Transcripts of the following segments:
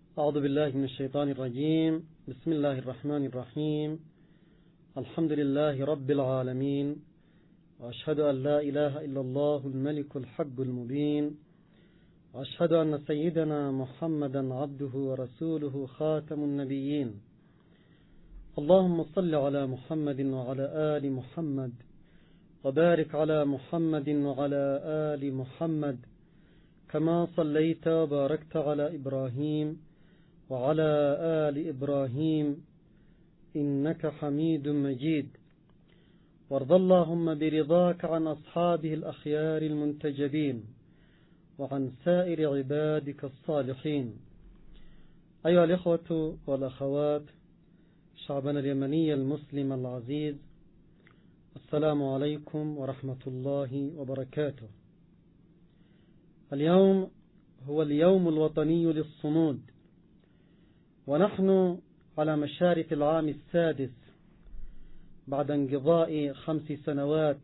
أعوذ بالله من الشيطان الرجيم. بسم الله الرحمن الرحيم. الحمد لله رب العالمين، وأشهد أن لا إله إلا الله الملك الحق المبين، وأشهد أن سيدنا محمدا عبده ورسوله خاتم النبيين. اللهم صل على محمد وعلى آل محمد، وبارك على محمد وعلى آل محمد كما صليت وباركت على إبراهيم وعلى آل إبراهيم إنك حميد مجيد. وارض اللهم برضاك عن أصحابه الأخيار المنتجبين وعن سائر عبادك الصالحين. أيها الإخوة والأخوات، شعبنا اليمني المسلم العزيز، السلام عليكم ورحمة الله وبركاته. اليوم هو اليوم الوطني للصمود، ونحن على مشارف العام السادس بعد انقضاء 5 سنوات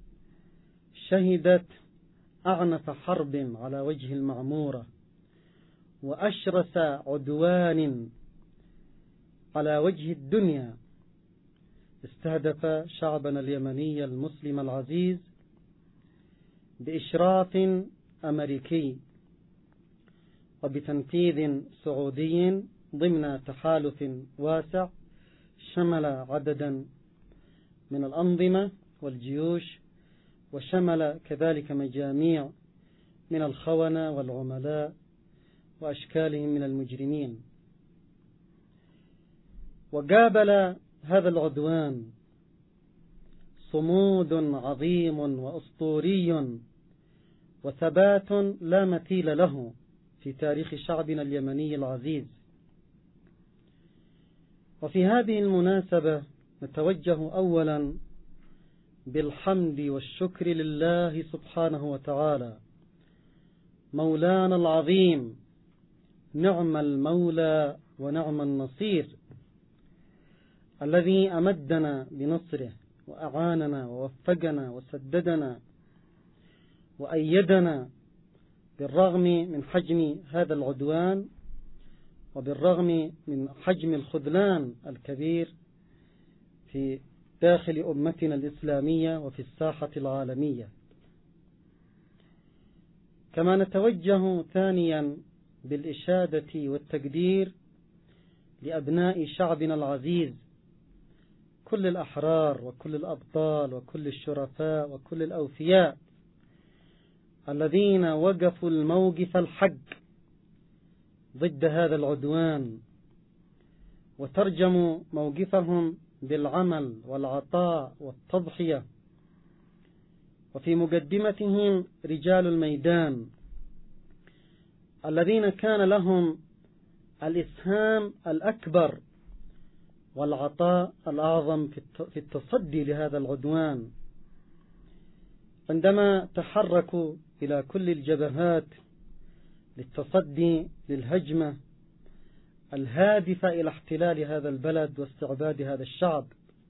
شهدت أعنف حرب على وجه المعمورة وأشرس عدوان على وجه الدنيا استهدف شعبنا اليمني المسلم العزيز بإشراف أمريكي وبتنفيذ سعودي ضمن تحالف واسع شمل عددا من الأنظمة والجيوش، وشمل كذلك مجاميع من الخونة والعملاء وأشكالهم من المجرمين. وقابل هذا العدوان صمود عظيم وأسطوري وثبات لا مثيل له في تاريخ شعبنا اليمني العزيز. وفي هذه المناسبة نتوجه أولا بالحمد والشكر لله سبحانه وتعالى مولانا العظيم، نعم المولى ونعم النصير، الذي أمدنا بنصره وأعاننا ووفقنا وسددنا وأيدنا بالرغم من حجم هذا العدوان وبالرغم من حجم الخذلان الكبير في داخل أمتنا الإسلامية وفي الساحة العالمية. كما نتوجه ثانيا بالإشادة والتقدير لأبناء شعبنا العزيز، كل الأحرار وكل الأبطال وكل الشرفاء وكل الأوفياء الذين وقفوا الموقف الحق ضد هذا العدوان وترجموا موقفهم بالعمل والعطاء والتضحية، وفي مقدمتهم رجال الميدان الذين كان لهم الإسهام الأكبر والعطاء الأعظم في التصدي لهذا العدوان، عندما تحركوا إلى كل الجبهات للتصدي للهجمة الهادفة إلى احتلال هذا البلد واستعباد هذا الشعب.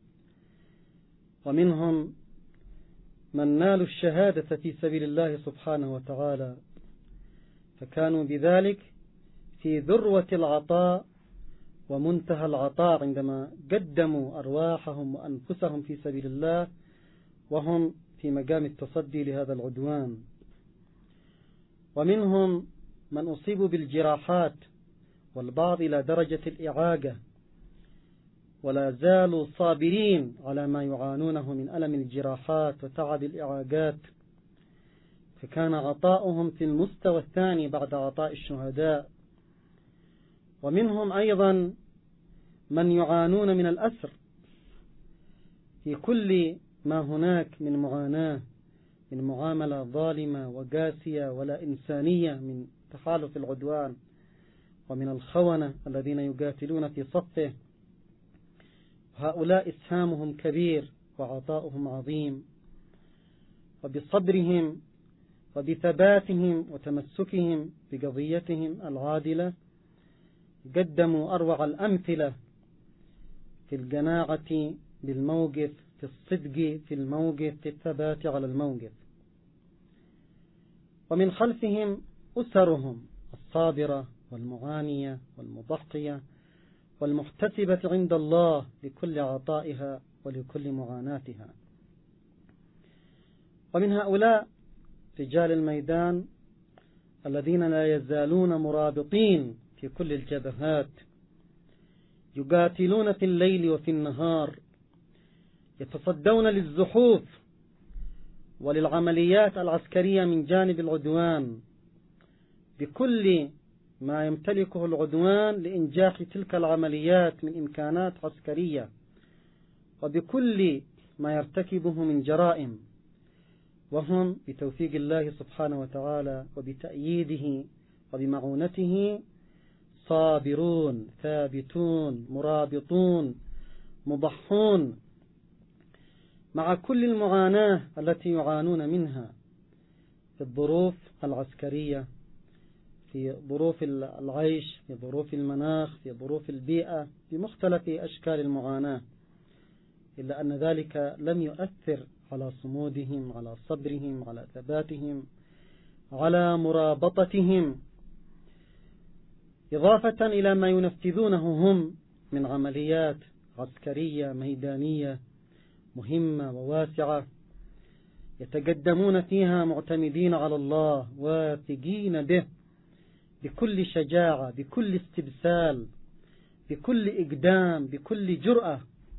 ومنهم من نالوا الشهادة في سبيل الله سبحانه وتعالى، فكانوا بذلك في ذروة العطاء ومنتهى العطاء عندما قدموا أرواحهم وأنفسهم في سبيل الله وهم في مقام التصدي لهذا العدوان. ومنهم من أصيبوا بالجراحات والبعض إلى درجة الإعاقة، ولا زالوا صابرين على ما يعانونه من ألم الجراحات وتعب الإعاقات، فكان عطاؤهم في المستوى الثاني بعد عطاء الشهداء. ومنهم أيضا من يعانون من الأسر في كل ما هناك من معاناة، من معاملة ظالمة وقاسية ولا إنسانية من تحالف العدوان ومن الخونة الذين يقاتلون في صفه. هؤلاء إسهامهم كبير وعطاؤهم عظيم، وبصبرهم وبثباتهم وتمسكهم بقضيتهم العادلة قدموا أروع الأمثلة في القناعة بالموقف، في الصدق في الموقف، في الثبات على الموقف. ومن خلفهم أسرهم الصابرة والمعانية والمضحية والمحتسبة عند الله لكل عطائها ولكل معاناتها. ومن هؤلاء رجال الميدان الذين لا يزالون مرابطين في كل الجبهات، يقاتلون في الليل وفي النهار، يتصدون للزحوف وللعمليات العسكرية من جانب العدوان بكل ما يمتلكه العدوان لإنجاح تلك العمليات من إمكانات عسكرية، وبكل ما يرتكبه من جرائم، وهم بتوفيق الله سبحانه وتعالى وبتأييده وبمعونته صابرون ثابتون مرابطون مضحون مع كل المعاناة التي يعانون منها في الظروف العسكرية، في ظروف العيش، في ظروف المناخ، في ظروف البيئة، في مختلف أشكال المعاناة، إلا أن ذلك لم يؤثر على صمودهم، على صبرهم، على ثباتهم، على مرابطتهم، إضافة إلى ما ينفذونه هم من عمليات عسكرية ميدانية مهمة وواسعة يتقدمون فيها معتمدين على الله واثقين به بكل شجاعة، بكل استبسال، بكل إقدام، بكل جرأة،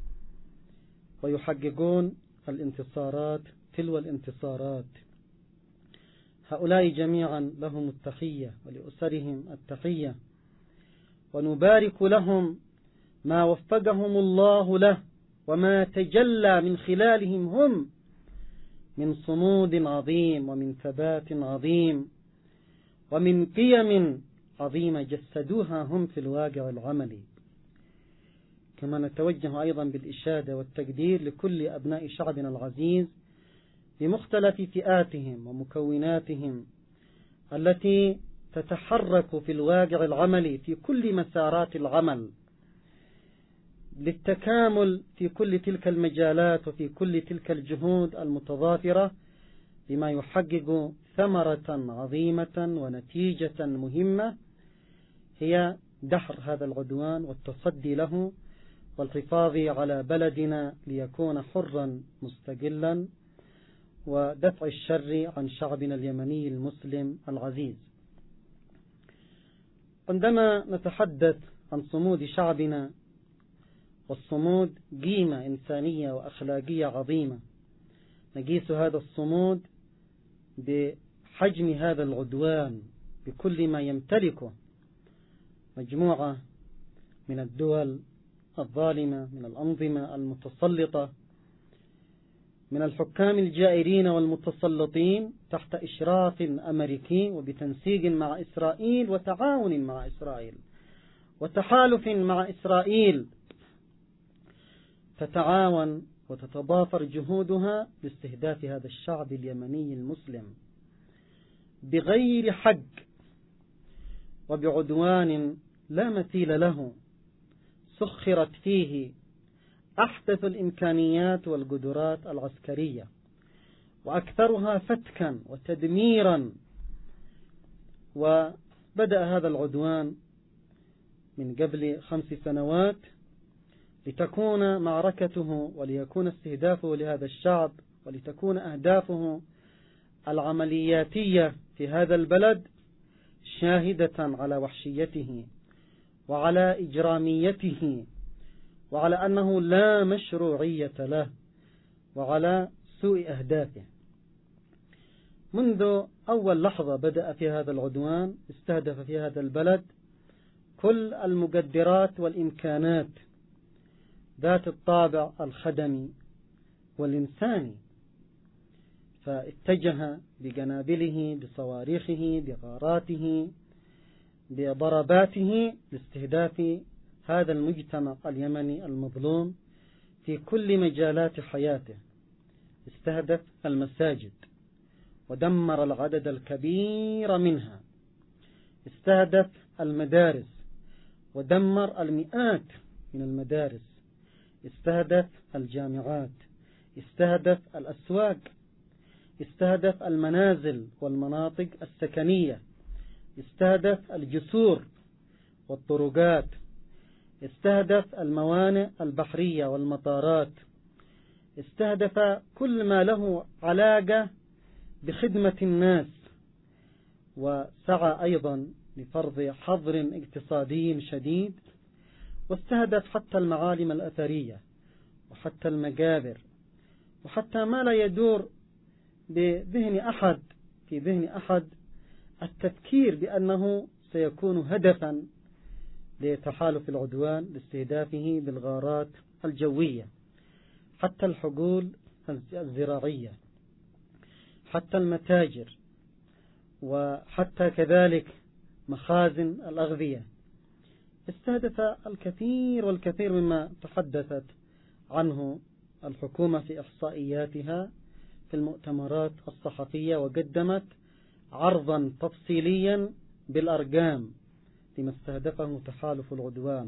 ويحققون الانتصارات تلو الانتصارات. هؤلاء جميعا لهم التحية ولأسرهم التحية، ونبارك لهم ما وفقهم الله له وما تجلى من خلالهم هم من صمود عظيم ومن ثبات عظيم ومن قيم عظيمة جسدوها هم في الواقع العملي. كما نتوجه أيضا بالإشادة والتقدير لكل أبناء شعبنا العزيز بمختلف فئاتهم ومكوناتهم التي تتحرك في الواقع العملي في كل مسارات العمل للتكامل في كل تلك المجالات وفي كل تلك الجهود المتضافرة بما يحقق ثمرة عظيمة ونتيجة مهمة هي دحر هذا العدوان والتصدي له والحفاظ على بلدنا ليكون حرا مستقلا ودفع الشر عن شعبنا اليمني المسلم العزيز. عندما نتحدث عن صمود شعبنا، والصمود قيمة إنسانية وأخلاقية عظيمة، نقيس هذا الصمود بحجم هذا العدوان بكل ما يمتلكه مجموعة من الدول الظالمة، من الأنظمة المتسلطة، من الحكام الجائرين والمتسلطين تحت إشراف أمريكي وبتنسيق مع إسرائيل وتعاون مع إسرائيل وتحالف مع إسرائيل، تتعاون وتتضافر جهودها لاستهداف هذا الشعب اليمني المسلم بغير حق وبعدوان لا مثيل له، سخرت فيه أحدث الإمكانيات والقدرات العسكرية وأكثرها فتكا وتدميرا. وبدأ هذا العدوان من قبل 5 سنوات لتكون معركته وليكون استهدافه لهذا الشعب ولتكون أهدافه العملياتية في هذا البلد شاهدة على وحشيته وعلى إجراميته وعلى أنه لا مشروعية له وعلى سوء أهدافه. منذ أول لحظة بدأ في هذا العدوان استهدف في هذا البلد كل المقدرات والإمكانات ذات الطابع الخدمي والإنساني، فاتجه بقنابله بصواريخه بغاراته بضرباته لاستهداف هذا المجتمع اليمني المظلوم في كل مجالات حياته. استهدف المساجد ودمر العدد الكبير منها، استهدف المدارس ودمر المئات من المدارس، استهدف الجامعات، استهدف الأسواق، استهدف المنازل والمناطق السكنية، استهدف الجسور والطرقات، استهدف الموانئ البحرية والمطارات، استهدف كل ما له علاقة بخدمة الناس، وسعى أيضا لفرض حظر اقتصادي شديد، واستهدف حتى المعالم الأثرية وحتى المقابر، وحتى ما لا يدور في ذهن أحد التفكير بأنه سيكون هدفا لتحالف العدوان لاستهدافه بالغارات الجوية، حتى الحقول الزراعية، حتى المتاجر، وحتى كذلك مخازن الأغذية. استهدف الكثير والكثير مما تحدثت عنه الحكومة في إحصائياتها في المؤتمرات الصحفية، وقدمت عرضا تفصيليا بالأرقام لما استهدفه تحالف العدوان.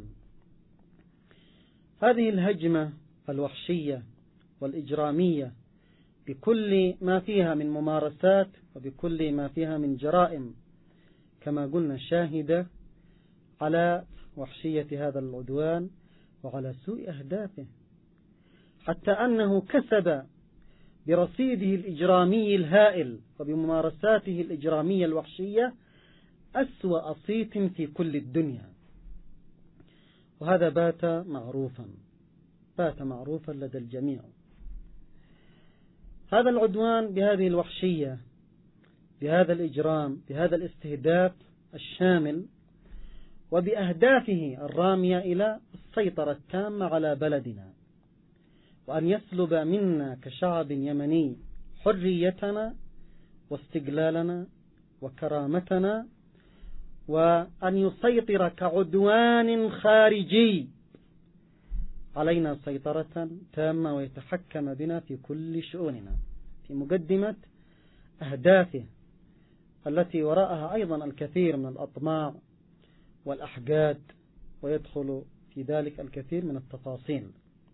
هذه الهجمة الوحشية والإجرامية بكل ما فيها من ممارسات وبكل ما فيها من جرائم، كما قلنا، شاهدة على وحشية هذا العدوان وعلى سوء أهدافه، حتى أنه كسب برصيده الإجرامي الهائل وبممارساته الإجرامية الوحشية أسوأ صيت في كل الدنيا. وهذا بات معروفا لدى الجميع. هذا العدوان بهذه الوحشية، بهذا الإجرام، بهذا الاستهداف الشامل، وبأهدافه الرامية إلى السيطرة التامة على بلدنا، وأن يسلب منا كشعب يمني حريتنا واستقلالنا وكرامتنا، وأن يسيطر كعدوان خارجي علينا سيطرة تامة، ويتحكم بنا في كل شؤوننا، في مقدمة أهدافه التي وراءها أيضا الكثير من الأطماع والأحقاد، ويدخل في ذلك الكثير من التفاصيل.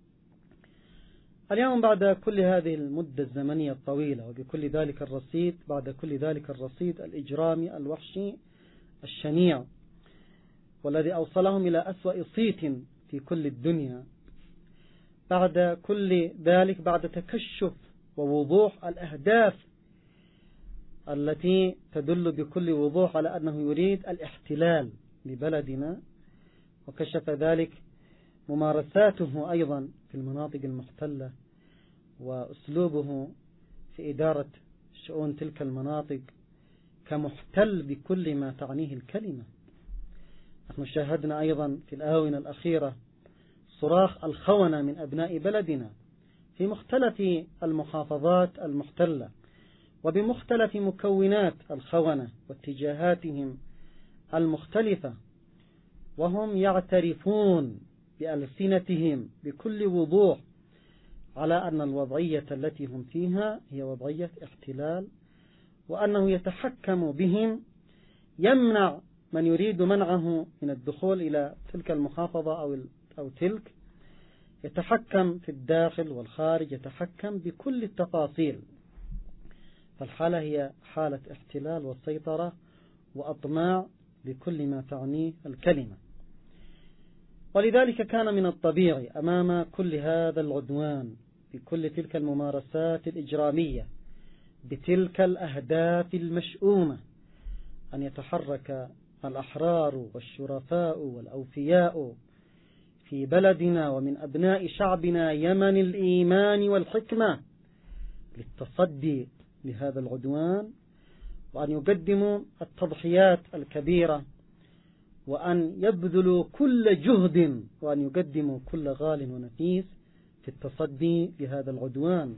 اليوم بعد كل هذه المدة الزمنية الطويلة، وبكل ذلك الرصيد، بعد كل ذلك الرصيد الإجرامي الوحشي الشنيع، والذي أوصلهم إلى أسوأ صيت في كل الدنيا، بعد كل ذلك، بعد تكشف ووضوح الأهداف التي تدل بكل وضوح على أنه يريد الاحتلال لبلدنا، وكشف ذلك ممارساته أيضا في المناطق المحتلة وأسلوبه في إدارة شؤون تلك المناطق كمحتل بكل ما تعنيه الكلمة. نحن شاهدنا أيضا في الآونة الأخيرة صراخ الخونة من أبناء بلدنا في مختلف المحافظات المحتلة، وبمختلف مكونات الخونة واتجاهاتهم المختلفة، وهم يعترفون بألسنتهم بكل وضوح على أن الوضعية التي هم فيها هي وضعية احتلال، وأنه يتحكم بهم، يمنع من يريد منعه من الدخول إلى تلك المحافظة أو تلك، يتحكم في الداخل والخارج، يتحكم بكل التفاصيل. فالحالة هي حالة احتلال وسيطرة وأطماع بكل ما تعنيه الكلمة. ولذلك كان من الطبيعي أمام كل هذا العدوان بكل تلك الممارسات الإجرامية بتلك الأهداف المشؤومة أن يتحرك الأحرار والشرفاء والأوفياء في بلدنا ومن أبناء شعبنا يمن الإيمان والحكمة للتصدي لهذا العدوان، وأن يقدموا التضحيات الكبيرة، وأن يبذلوا كل جهد، وأن يقدموا كل غال ونفيس في التصدي لهذا العدوان.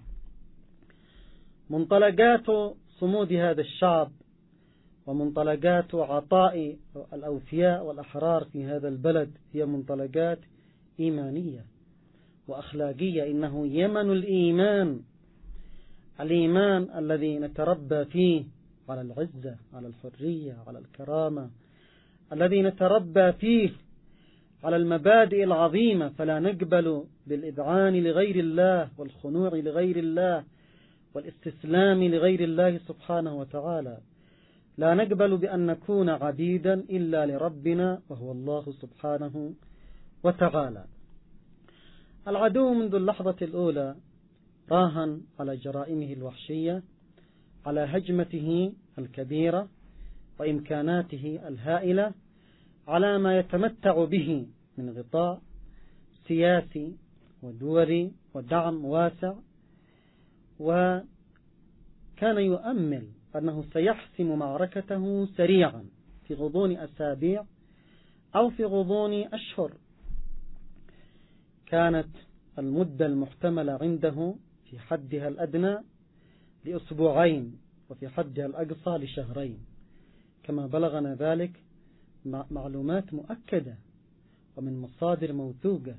منطلقات صمود هذا الشعب ومنطلقات عطاء الأوفياء والأحرار في هذا البلد هي منطلقات إيمانية وأخلاقية. إنه يمن الإيمان، الإيمان الذي نتربى فيه على العزة، على الحرية، على الكرامة، الذي نتربى فيه على المبادئ العظيمة، فلا نقبل بالإذعان لغير الله والخنوع لغير الله والاستسلام لغير الله سبحانه وتعالى، لا نقبل بأن نكون عبيدا إلا لربنا وهو الله سبحانه وتعالى. العدو منذ اللحظة الأولى راهن على جرائمه الوحشية، على هجمته الكبيرة وإمكاناته الهائلة، على ما يتمتع به من غطاء سياسي ودولي ودعم واسع، وكان يؤمل أنه سيحسم معركته سريعا في غضون أسابيع أو في غضون أشهر. كانت المدة المحتملة عنده في حدها الأدنى لأسبوعين، وفي حدها الأقصى لشهرين، كما بلغنا ذلك معلومات مؤكدة ومن مصادر موثوقة.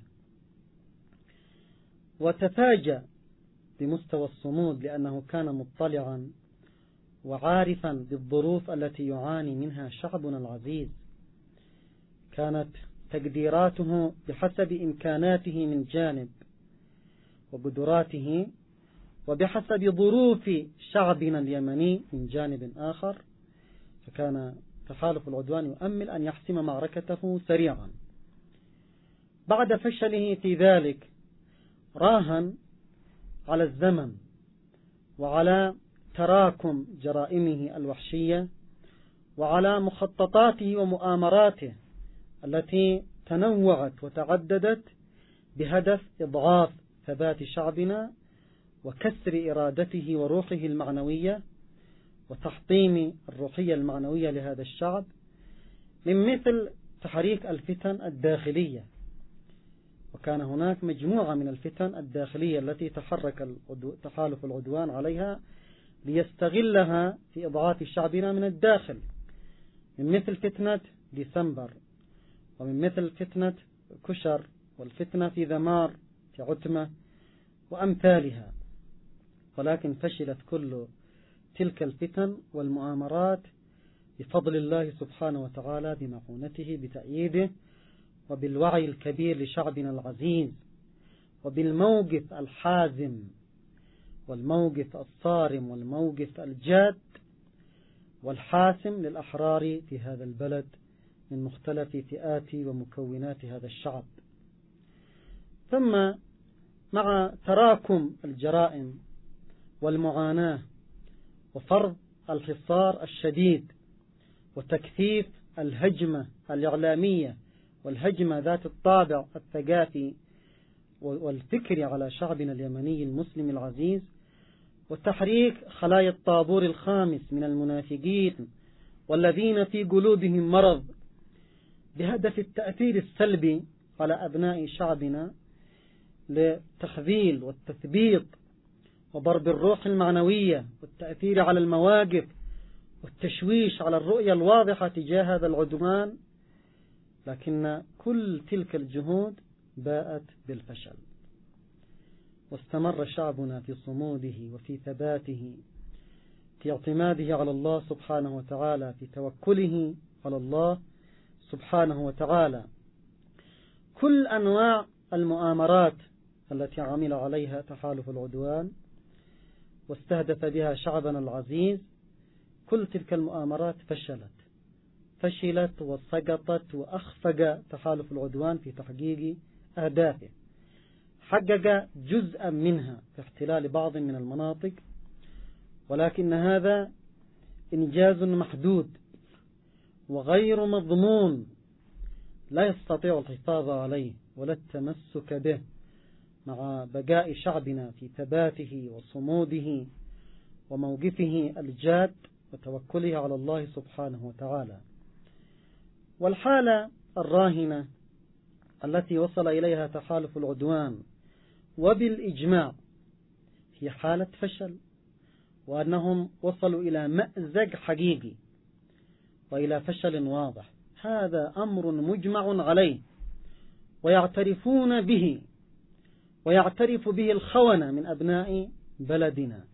وتفاجأ بمستوى الصمود لأنه كان مطلعا وعارفا بالظروف التي يعاني منها شعبنا العزيز. كانت تقديراته بحسب إمكاناته من جانب وقدراته، وبحسب ظروف شعبنا اليمني من جانب آخر. فكان تحالف العدوان يؤمل أن يحسم معركته سريعا. بعد فشله في ذلك راهن على الزمن وعلى تراكم جرائمه الوحشية وعلى مخططاته ومؤامراته التي تنوعت وتعددت بهدف إضعاف ثبات شعبنا وكسر إرادته وروحه المعنوية وتحطيم الروحية المعنوية لهذا الشعب، من مثل تحريك الفتن الداخلية. وكان هناك مجموعة من الفتن الداخلية التي تحرك تحالف العدوان عليها ليستغلها في إضعاف شعبنا من الداخل، من مثل فتنة ديسمبر، ومن مثل فتنة كشر، والفتنة في ذمار في عتمة وأمثالها. ولكن فشلت كل تلك الفتن والمؤامرات بفضل الله سبحانه وتعالى، بمعونته، بتأييده، وبالوعي الكبير لشعبنا العزيز، وبالموقف الحازم والموقف الصارم والموقف الجاد والحاسم للأحرار في هذا البلد من مختلف فئات ومكونات هذا الشعب. ثم مع تراكم الجرائم والمعاناة وفرض الحصار الشديد وتكثيف الهجمة الإعلامية والهجمة ذات الطابع الثقافي والفكري على شعبنا اليمني المسلم العزيز، وتحريك خلايا الطابور الخامس من المنافقين والذين في قلوبهم مرض بهدف التأثير السلبي على أبناء شعبنا للتخذيل والتثبيط وضرب الروح المعنوية والتأثير على المواقف والتشويش على الرؤية الواضحة تجاه هذا العدوان. لكن كل تلك الجهود باءت بالفشل، واستمر شعبنا في صموده وفي ثباته، في اعتماده على الله سبحانه وتعالى، في توكله على الله سبحانه وتعالى. كل أنواع المؤامرات التي عمل عليها تحالف العدوان واستهدف بها شعبنا العزيز، كل تلك المؤامرات فشلت وسقطت، وأخفق تحالف العدوان في تحقيق أهدافه. حقق جزءا منها في احتلال بعض من المناطق، ولكن هذا إنجاز محدود وغير مضمون، لا يستطيع الحفاظ عليه ولا التمسك به مع بقاء شعبنا في ثباته وصموده وموقفه الجاد وتوكله على الله سبحانه وتعالى. والحالة الراهنة التي وصل إليها تحالف العدوان وبالإجماع هي حالة فشل، وأنهم وصلوا إلى مأزق حقيقي وإلى فشل واضح. هذا أمر مجمع عليه ويعترفون به، ويعترف به الخونة من أبناء بلدنا،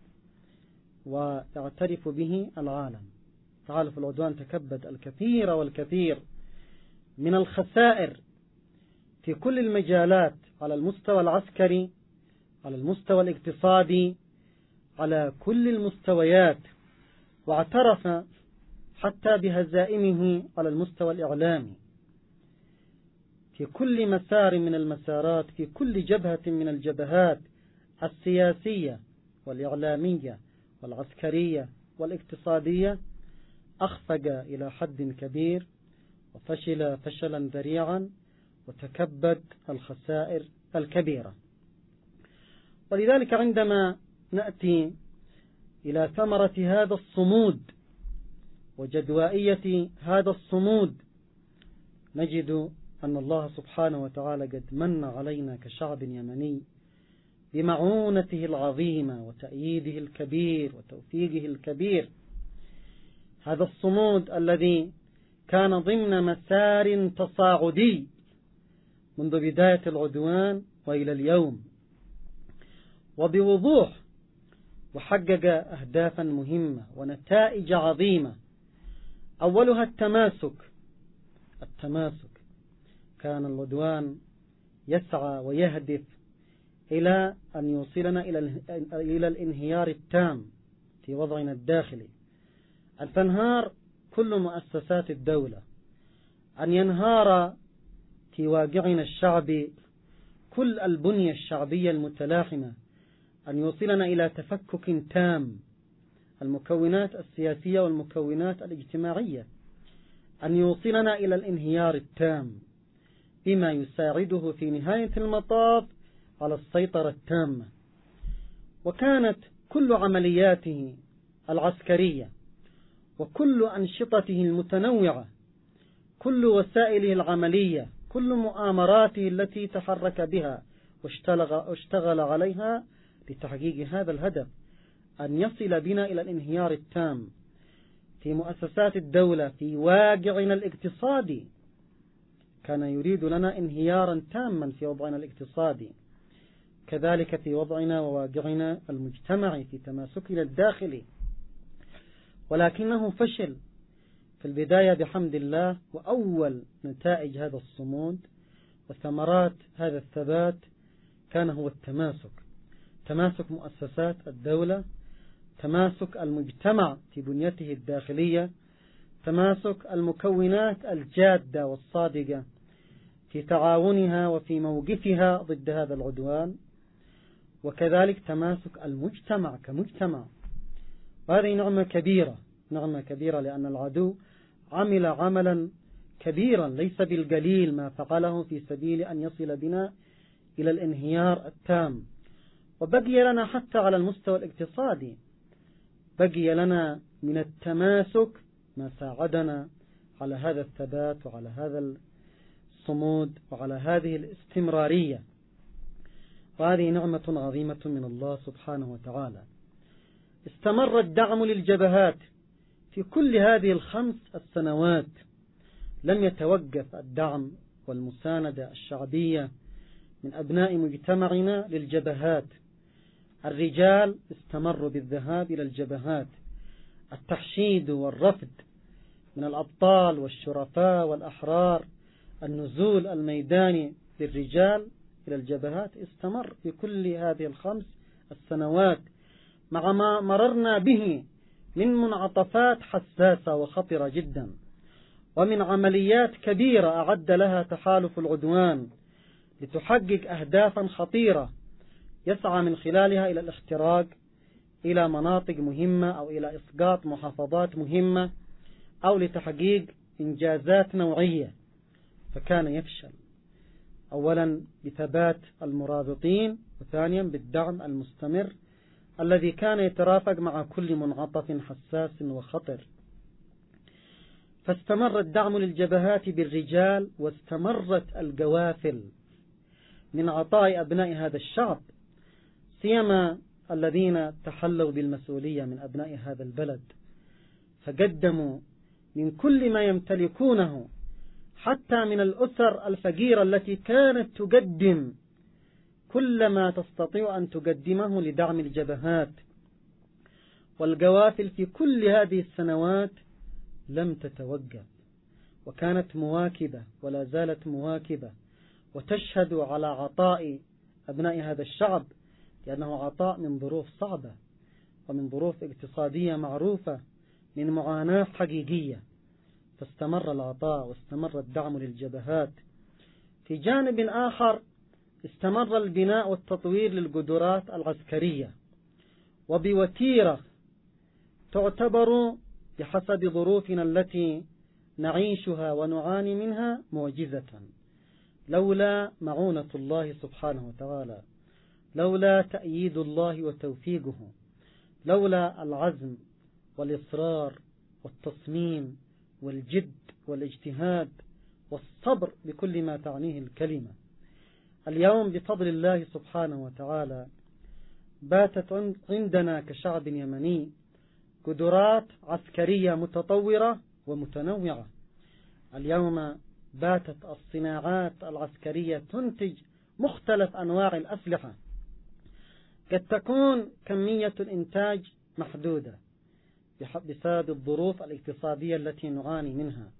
ويعترف به العالم. تحالف العدوان تكبد الكثير والكثير من الخسائر في كل المجالات، على المستوى العسكري، على المستوى الاقتصادي، على كل المستويات. واعترف حتى بهزائمه على المستوى الإعلامي في كل مسار من المسارات، في كل جبهة من الجبهات السياسية والإعلامية والعسكرية والاقتصادية، أخفق إلى حد كبير وفشل فشلا ذريعا وتكبد الخسائر الكبيرة. ولذلك عندما نأتي إلى ثمرة هذا الصمود وجدوائية هذا الصمود، نجد أن الله سبحانه وتعالى قد من علينا كشعب يمني بمعونته العظيمة وتأييده الكبير وتوفيقه الكبير. هذا الصمود الذي كان ضمن مسار تصاعدي منذ بداية العدوان وإلى اليوم، وبوضوح، وحقق أهدافا مهمة ونتائج عظيمة. أولها التماسك. كان العدوان يسعى ويهدف إلى أن يوصلنا إلى الانهيار التام في وضعنا الداخلي، أن تنهار كل مؤسسات الدولة، أن ينهار في واقعنا الشعبي كل البنية الشعبية المتلاحمة، أن يوصلنا إلى تفكك تام، المكونات السياسية والمكونات الاجتماعية، أن يوصلنا إلى الانهيار التام بما يساعده في نهاية المطاف على السيطرة التامة. وكانت كل عملياته العسكرية وكل أنشطته المتنوعة، كل وسائله العملية، كل مؤامراته التي تحرك بها واشتغل عليها لتحقيق هذا الهدف، أن يصل بنا إلى الانهيار التام في مؤسسات الدولة، في واقعنا الاقتصادي. كان يريد لنا انهيارا تاما في وضعنا الاقتصادي، كذلك في وضعنا وواقعنا المجتمعي، في تماسكنا الداخلي، ولكنه فشل في البداية بحمد الله. وأول نتائج هذا الصمود وثمرات هذا الثبات كان هو تماسك مؤسسات الدولة، تماسك المجتمع في بنيته الداخلية، تماسك المكونات الجادة والصادقة في تعاونها وفي موقفها ضد هذا العدوان، وكذلك تماسك المجتمع كمجتمع. وهذه نعمة كبيرة لأن العدو عمل عملا كبيرا ليس بالقليل ما فعله في سبيل أن يصل بنا إلى الانهيار التام. وبقي لنا حتى على المستوى الاقتصادي، بقي لنا من التماسك ما ساعدنا على هذا الثبات وعلى هذا الصمود وعلى هذه الاستمرارية. وهذه نعمة عظيمة من الله سبحانه وتعالى. استمر الدعم للجبهات في كل هذه ال5 السنوات، لم يتوقف الدعم والمساندة الشعبية من أبناء مجتمعنا للجبهات. الرجال استمروا بالذهاب إلى الجبهات، التحشيد والرفض من الأبطال والشرفاء والأحرار، النزول الميداني للرجال إلى الجبهات استمر في كل هذه ال5 السنوات، مع ما مررنا به من منعطفات حساسة وخطرة جدا، ومن عمليات كبيرة أعد لها تحالف العدوان لتحقق أهدافا خطيرة يسعى من خلالها إلى الاختراق إلى مناطق مهمة أو إلى إسقاط محافظات مهمة أو لتحقيق إنجازات نوعية. فكان يفشل أولا بثبات المرابطين، وثانيا بالدعم المستمر الذي كان يترافق مع كل منعطف حساس وخطر. فاستمر الدعم للجبهات بالرجال، واستمرت القوافل من عطاء أبناء هذا الشعب، سيما الذين تحلوا بالمسؤولية من أبناء هذا البلد، فقدموا من كل ما يمتلكونه، حتى من الأسر الفقيرة التي كانت تقدم كل ما تستطيع أن تقدمه لدعم الجبهات. والقوافل في كل هذه السنوات لم تتوقف، وكانت مواكبة ولا زالت مواكبة، وتشهد على عطاء أبناء هذا الشعب، لأنه عطاء من ظروف صعبة ومن ظروف اقتصادية معروفة من معاناة حقيقية، فاستمر العطاء واستمر الدعم للجبهات. في جانب آخر استمر البناء والتطوير للقدرات العسكرية، وبوتيرة تعتبر بحسب ظروفنا التي نعيشها ونعاني منها معجزة، لولا معونة الله سبحانه وتعالى، لولا تأييد الله وتوفيقه، لولا العزم والإصرار والتصميم والجد والاجتهاد والصبر بكل ما تعنيه الكلمة. اليوم بفضل الله سبحانه وتعالى باتت عندنا كشعب يمني قدرات عسكرية متطورة ومتنوعة. اليوم باتت الصناعات العسكرية تنتج مختلف أنواع الأسلحة. قد تكون كمية الإنتاج محدودة بسبب الظروف الاقتصادية التي نعاني منها،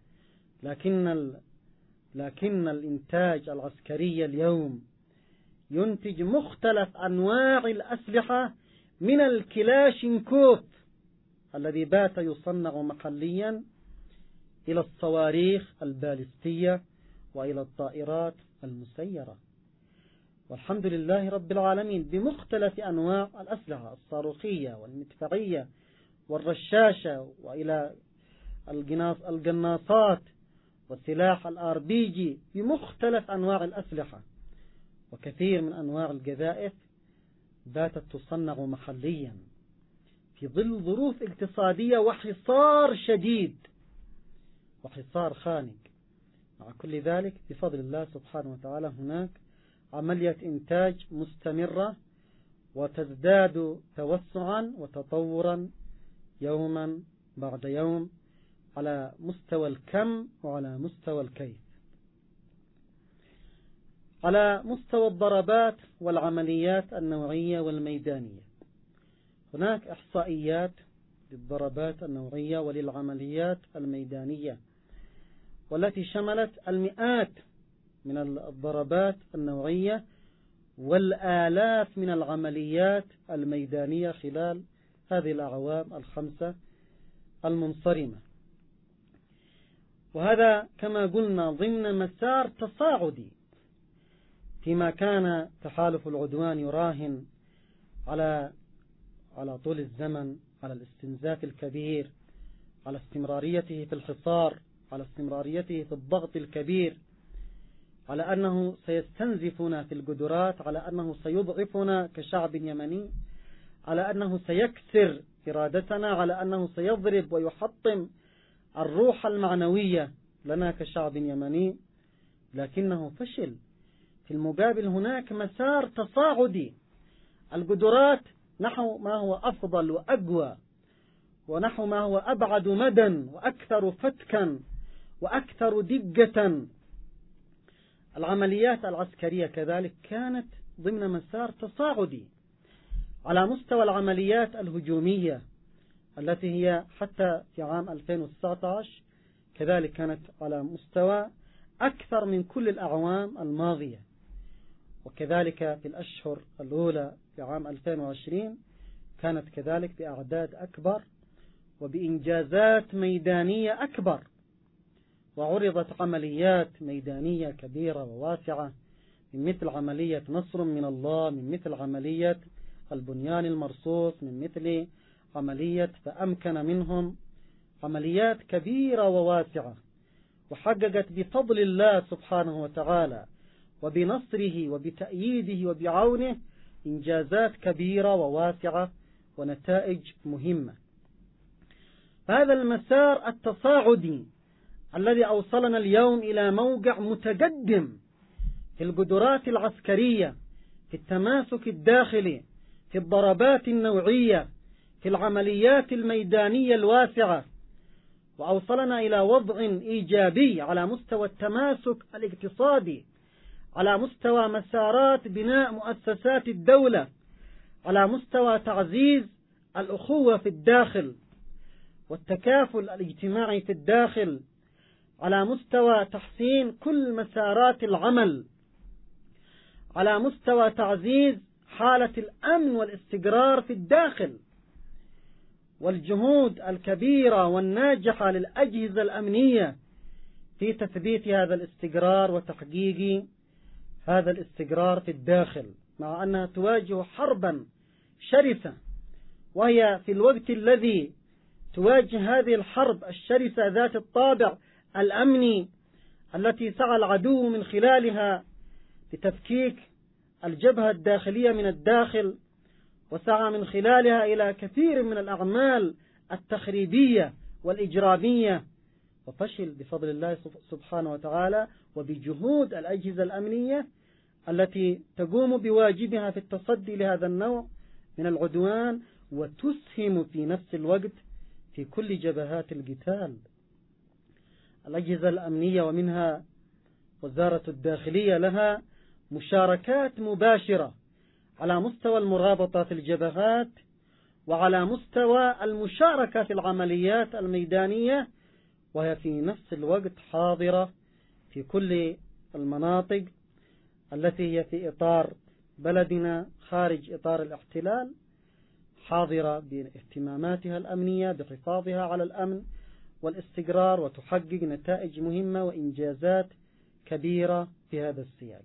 لكن الإنتاج العسكري اليوم ينتج مختلف أنواع الأسلحة، من الكلاشينكوف الذي بات يصنع محليا إلى الصواريخ البالستية وإلى الطائرات المسيرة. والحمد لله رب العالمين بمختلف أنواع الأسلحة الصاروخية والمدفعية والرشاشة، وإلى القناصات وسلاح الRPG، بمختلف أنواع الأسلحة. وكثير من أنواع القذائف باتت تصنع محليا في ظل ظروف اقتصادية وحصار شديد وحصار خانق. مع كل ذلك بفضل الله سبحانه وتعالى هناك عملية إنتاج مستمرة وتزداد توسعا وتطورا يوما بعد يوم على مستوى الكم وعلى مستوى الكيف. على مستوى الضربات والعمليات النوعية والميدانية، هناك إحصائيات للضربات النوعية وللعمليات الميدانية، والتي شملت المئات من الضربات النوعية والآلاف من العمليات الميدانية خلال هذه الأعوام الخمسة المنصرمة. وهذا كما قلنا ضمن مسار تصاعدي، فيما كان تحالف العدوان يراهن على طول الزمن، على الاستنزاف الكبير، على استمراريته في الحصار، على استمراريته في الضغط الكبير، على أنه سيستنزفنا في القدرات، على أنه سيضعفنا كشعب يمني، على أنه سيكسر إرادتنا، على أنه سيضرب ويحطم الروح المعنوية لنا كشعب يمني. لكنه فشل. في المقابل هناك مسار تصاعدي، القدرات نحو ما هو أفضل وأقوى، ونحو ما هو أبعد مدى وأكثر فتكا وأكثر دقة. العمليات العسكرية كذلك كانت ضمن مسار تصاعدي على مستوى العمليات الهجومية، التي هي حتى في عام 2019 كذلك كانت على مستوى أكثر من كل الأعوام الماضية. وكذلك في الأشهر الأولى في عام 2020 كانت كذلك بأعداد أكبر وبإنجازات ميدانية أكبر، وعرضت عمليات ميدانية كبيرة وواسعة، من مثل عملية نصر من الله، من مثل عملية البنيان المرصوص، من مثل عملية فأمكن منهم، عمليات كبيرة وواسعة، وحققت بفضل الله سبحانه وتعالى وبنصره وبتأييده وبعونه إنجازات كبيرة وواسعة ونتائج مهمة. هذا المسار التصاعدي الذي أوصلنا اليوم إلى موقع متقدم في القدرات العسكرية، في التماسك الداخلي، في الضربات النوعية، في العمليات الميدانية الواسعة، وأوصلنا إلى وضع إيجابي على مستوى التماسك الاقتصادي، على مستوى مسارات بناء مؤسسات الدولة، على مستوى تعزيز الأخوة في الداخل والتكافل الاجتماعي في الداخل، على مستوى تحسين كل مسارات العمل، على مستوى تعزيز حالة الأمن والاستقرار في الداخل. والجهود الكبيرة والناجحة للأجهزة الأمنية في تثبيت هذا الاستقرار وتحقيق هذا الاستقرار في الداخل، مع أنها تواجه حربا شرسة، وهي في الوقت الذي تواجه هذه الحرب الشرسة ذات الطابع الأمني التي سعى العدو من خلالها لتفكيك الجبهة الداخلية من الداخل، وسعى من خلالها إلى كثير من الأعمال التخريبية والإجرامية، وفشل بفضل الله سبحانه وتعالى وبجهود الأجهزة الأمنية التي تقوم بواجبها في التصدي لهذا النوع من العدوان، وتسهم في نفس الوقت في كل جبهات القتال. الأجهزة الأمنية ومنها وزارة الداخلية لها مشاركات مباشرة على مستوى المرابطة في الجبهات، وعلى مستوى المشاركة في العمليات الميدانية، وهي في نفس الوقت حاضرة في كل المناطق التي هي في إطار بلدنا خارج إطار الاحتلال، حاضرة باهتماماتها الأمنية بحفاظها على الأمن والاستقرار، وتحقق نتائج مهمة وإنجازات كبيرة في هذا السياق.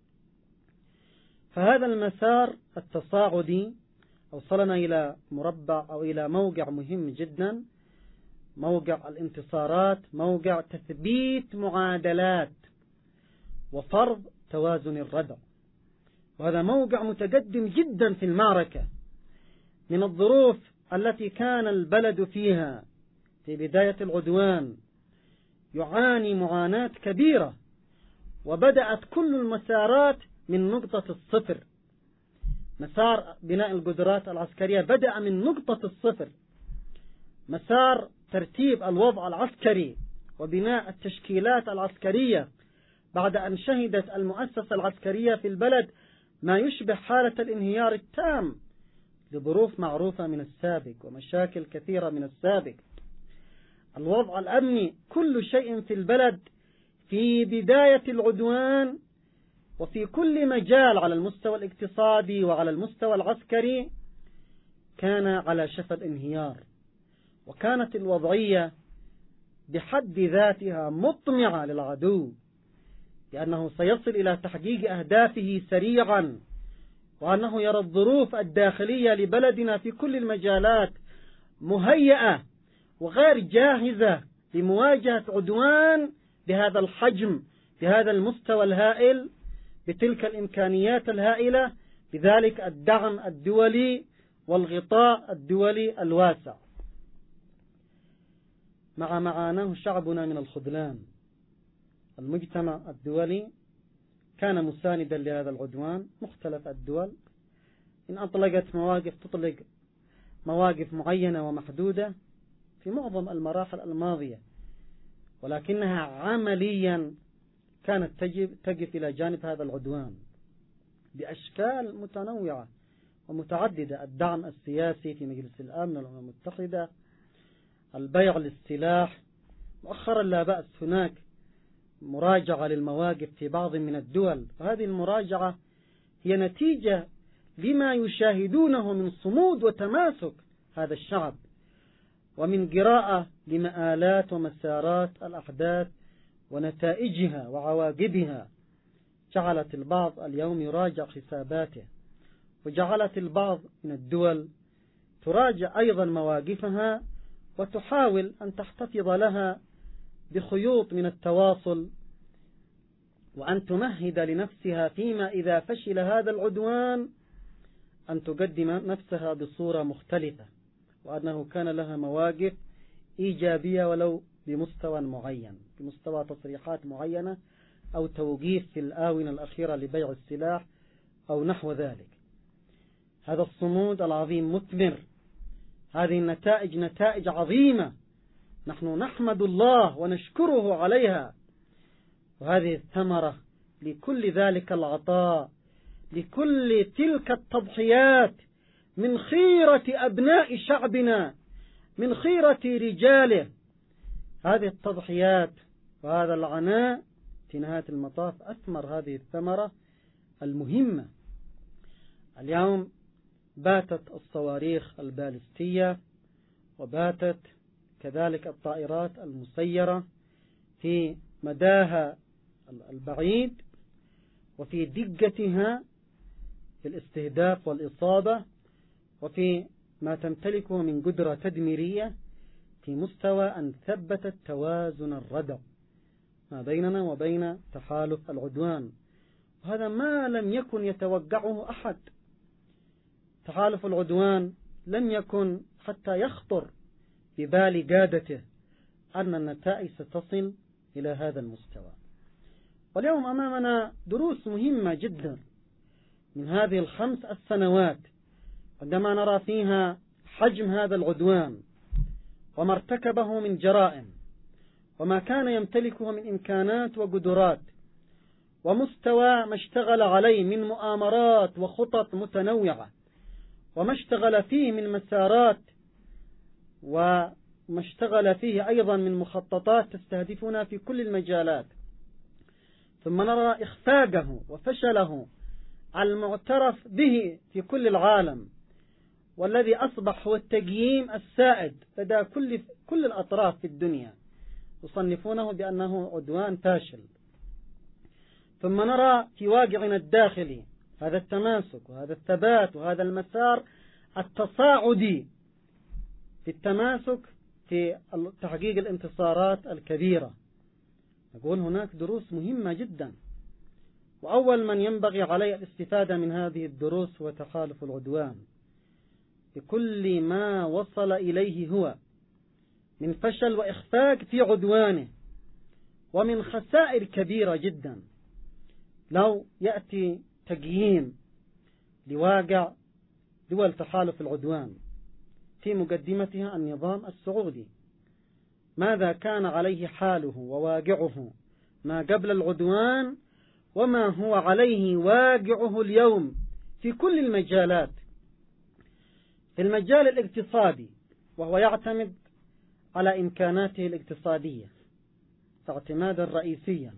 فهذا المسار التصاعدي أوصلنا إلى مربع أو إلى موقع مهم جدا، موقع الانتصارات، موقع تثبيت معادلات وفرض توازن الردع. وهذا موقع متقدم جدا في المعركة. من الظروف التي كان البلد فيها في بداية العدوان يعاني معاناة كبيرة، وبدأت كل المسارات من نقطة الصفر. مسار بناء القدرات العسكرية بدأ من نقطة الصفر. مسار ترتيب الوضع العسكري وبناء التشكيلات العسكرية بعد أن شهدت المؤسسة العسكرية في البلد ما يشبه حالة الانهيار التام لظروف معروفة من السابق ومشاكل كثيرة من السابق. الوضع الأمني، كل شيء في البلد في بداية العدوان وفي كل مجال على المستوى الاقتصادي وعلى المستوى العسكري كان على شفا الانهيار، وكانت الوضعية بحد ذاتها مطمعة للعدو لأنه سيصل إلى تحقيق أهدافه سريعا، وأنه يرى الظروف الداخلية لبلدنا في كل المجالات مهيئة وغير جاهزة لمواجهة عدوان بهذا الحجم، بهذا المستوى الهائل، بتلك الإمكانيات الهائلة، بذلك الدعم الدولي والغطاء الدولي الواسع. مع معاناه شعبنا من الخذلان، المجتمع الدولي كان مساندا لهذا العدوان. مختلف الدول إن أطلقت مواقف تطلق مواقف معينة ومحدودة في معظم المراحل الماضية، ولكنها عمليا كانت تقف إلى جانب هذا العدوان بأشكال متنوعة ومتعددة: الدعم السياسي في مجلس الأمن والأمم المتحدة، البيع للسلاح. مؤخرا لا بأس هناك مراجعة للمواقف في بعض من الدول، وهذه المراجعة هي نتيجة لما يشاهدونه من صمود وتماسك هذا الشعب، ومن قراءة لمآلات ومسارات الأحداث ونتائجها وعواقبها. جعلت البعض اليوم يراجع حساباته، وجعلت البعض من الدول تراجع أيضا مواقفها وتحاول أن تحتفظ لها بخيوط من التواصل، وأن تمهد لنفسها فيما إذا فشل هذا العدوان أن تقدم نفسها بصورة مختلفة، وأنه كان لها مواقف إيجابية ولو بمستوى معين، بمستوى تصريحات معينة أو توقيف في الآونة الأخيرة لبيع السلاح أو نحو ذلك. هذا الصمود العظيم مثمر، هذه النتائج نتائج عظيمة نحن نحمد الله ونشكره عليها، وهذه الثمرة لكل ذلك العطاء، لكل تلك التضحيات من خيرة أبناء شعبنا، من خيرة رجاله. هذه التضحيات وهذا العناء في نهاية المطاف أثمر هذه الثمرة المهمة. اليوم باتت الصواريخ البالستية وباتت كذلك الطائرات المسيرة في مداها البعيد وفي دقتها في الاستهداف والإصابة، وفي ما تمتلكه من قدرة تدميرية، في مستوى أن ثبتت توازن الردع ما بيننا وبين تحالف العدوان، وهذا ما لم يكن يتوقعه أحد. تحالف العدوان لم يكن حتى يخطر ببال قادته أن النتائج ستصل إلى هذا المستوى. واليوم أمامنا دروس مهمة جدا من هذه ال5 السنوات، عندما نرى فيها حجم هذا العدوان وما ارتكبه من جرائم وما كان يمتلكه من إمكانات وقدرات ومستوى ما اشتغل عليه من مؤامرات وخطط متنوعة، وما اشتغل فيه من مسارات، وما اشتغل فيه أيضا من مخططات تستهدفنا في كل المجالات. ثم نرى إخفاقه وفشله المعترف به في كل العالم، والذي أصبح هو التقييم السائد لدى كل الأطراف في الدنيا، يصنفونه بأنه عدوان فاشل. ثم نرى في واقعنا الداخلي هذا التماسك وهذا الثبات وهذا المسار التصاعدي في التماسك في تحقيق الانتصارات الكبيرة. نقول هناك دروس مهمة جدا، وأول من ينبغي عليه الاستفادة من هذه الدروس هو تحالف العدوان بكل ما وصل إليه هو من فشل وإخفاق في عدوانه ومن خسائر كبيرة جدا. لو يأتي تقييم لواقع دول تحالف العدوان في مقدمتها النظام السعودي، ماذا كان عليه حاله وواقعه ما قبل العدوان وما هو عليه واقعه اليوم في كل المجالات. في المجال الاقتصادي، وهو يعتمد على إمكاناته الاقتصادية اعتمادا رئيسيا،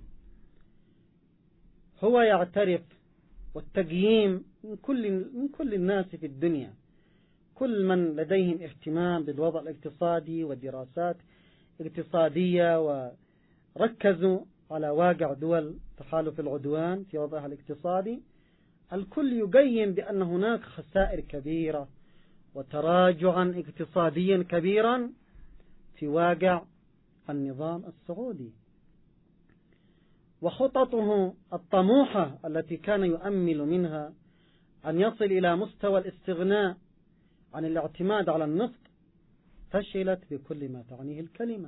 هو يعترف والتقييم من كل الناس في الدنيا، كل من لديهم اهتمام بالوضع الاقتصادي ودراسات اقتصادية وركزوا على واقع دول تحالف العدوان في وضعها الاقتصادي، الكل يقيم بأن هناك خسائر كبيرة وتراجعا اقتصاديا كبيرا في واقع النظام السعودي. وخططه الطموحة التي كان يؤمل منها أن يصل إلى مستوى الاستغناء عن الاعتماد على النفط فشلت بكل ما تعنيه الكلمة.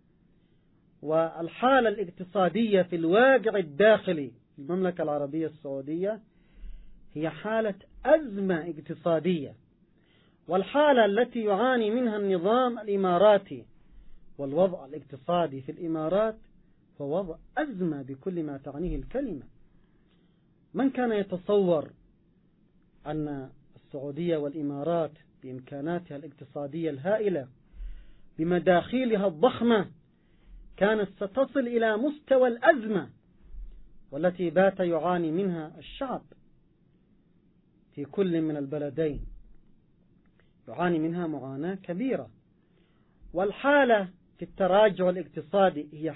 والحالة الاقتصادية في الواقع الداخلي في المملكة العربية السعودية هي حالة أزمة اقتصادية، والحالة التي يعاني منها النظام الإماراتي والوضع الاقتصادي في الإمارات هو وضع أزمة بكل ما تعنيه الكلمة. من كان يتصور أن السعودية والإمارات بإمكاناتها الاقتصادية الهائلة بمداخيلها الضخمة كانت ستصل إلى مستوى الأزمة والتي بات يعاني منها الشعب في كل من البلدين، يعاني منها معاناة كبيرة. والحالة في التراجع الاقتصادي هي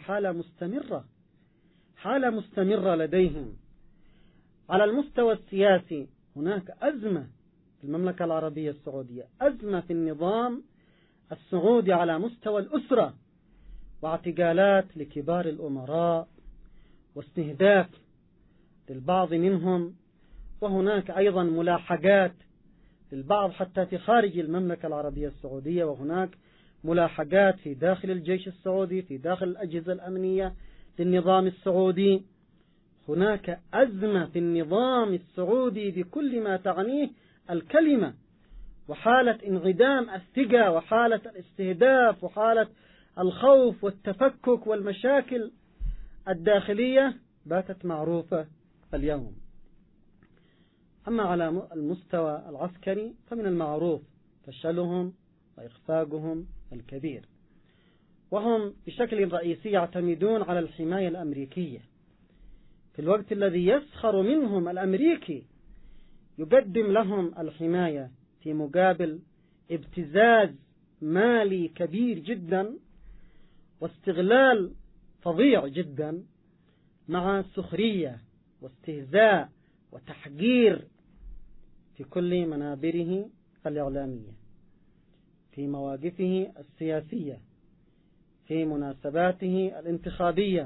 حالة مستمرة لديهم. على المستوى السياسي هناك أزمة في المملكة العربية السعودية، أزمة في النظام السعودي على مستوى الأسرة، واعتقالات لكبار الأمراء واستهداف للبعض منهم، وهناك أيضا ملاحقات للبعض حتى في خارج المملكة العربية السعودية، وهناك ملاحقات في داخل الجيش السعودي، في داخل الأجهزة الأمنية للنظام السعودي. هناك أزمة في النظام السعودي بكل ما تعنيه الكلمة، وحالة انعدام الثقة وحالة الاستهداف وحالة الخوف والتفكك والمشاكل الداخلية باتت معروفة اليوم. أما على المستوى العسكري فمن المعروف فشلهم وإخفاقهم الكبير، وهم بشكل رئيسي يعتمدون على الحماية الأمريكية، في الوقت الذي يسخر منهم الأمريكي يقدم لهم الحماية في مقابل ابتزاز مالي كبير جدا واستغلال فظيع جدا، مع سخرية واستهزاء وتحقير في كل منابره الإعلامية، في مواقفه السياسية، في مناسباته الانتخابية.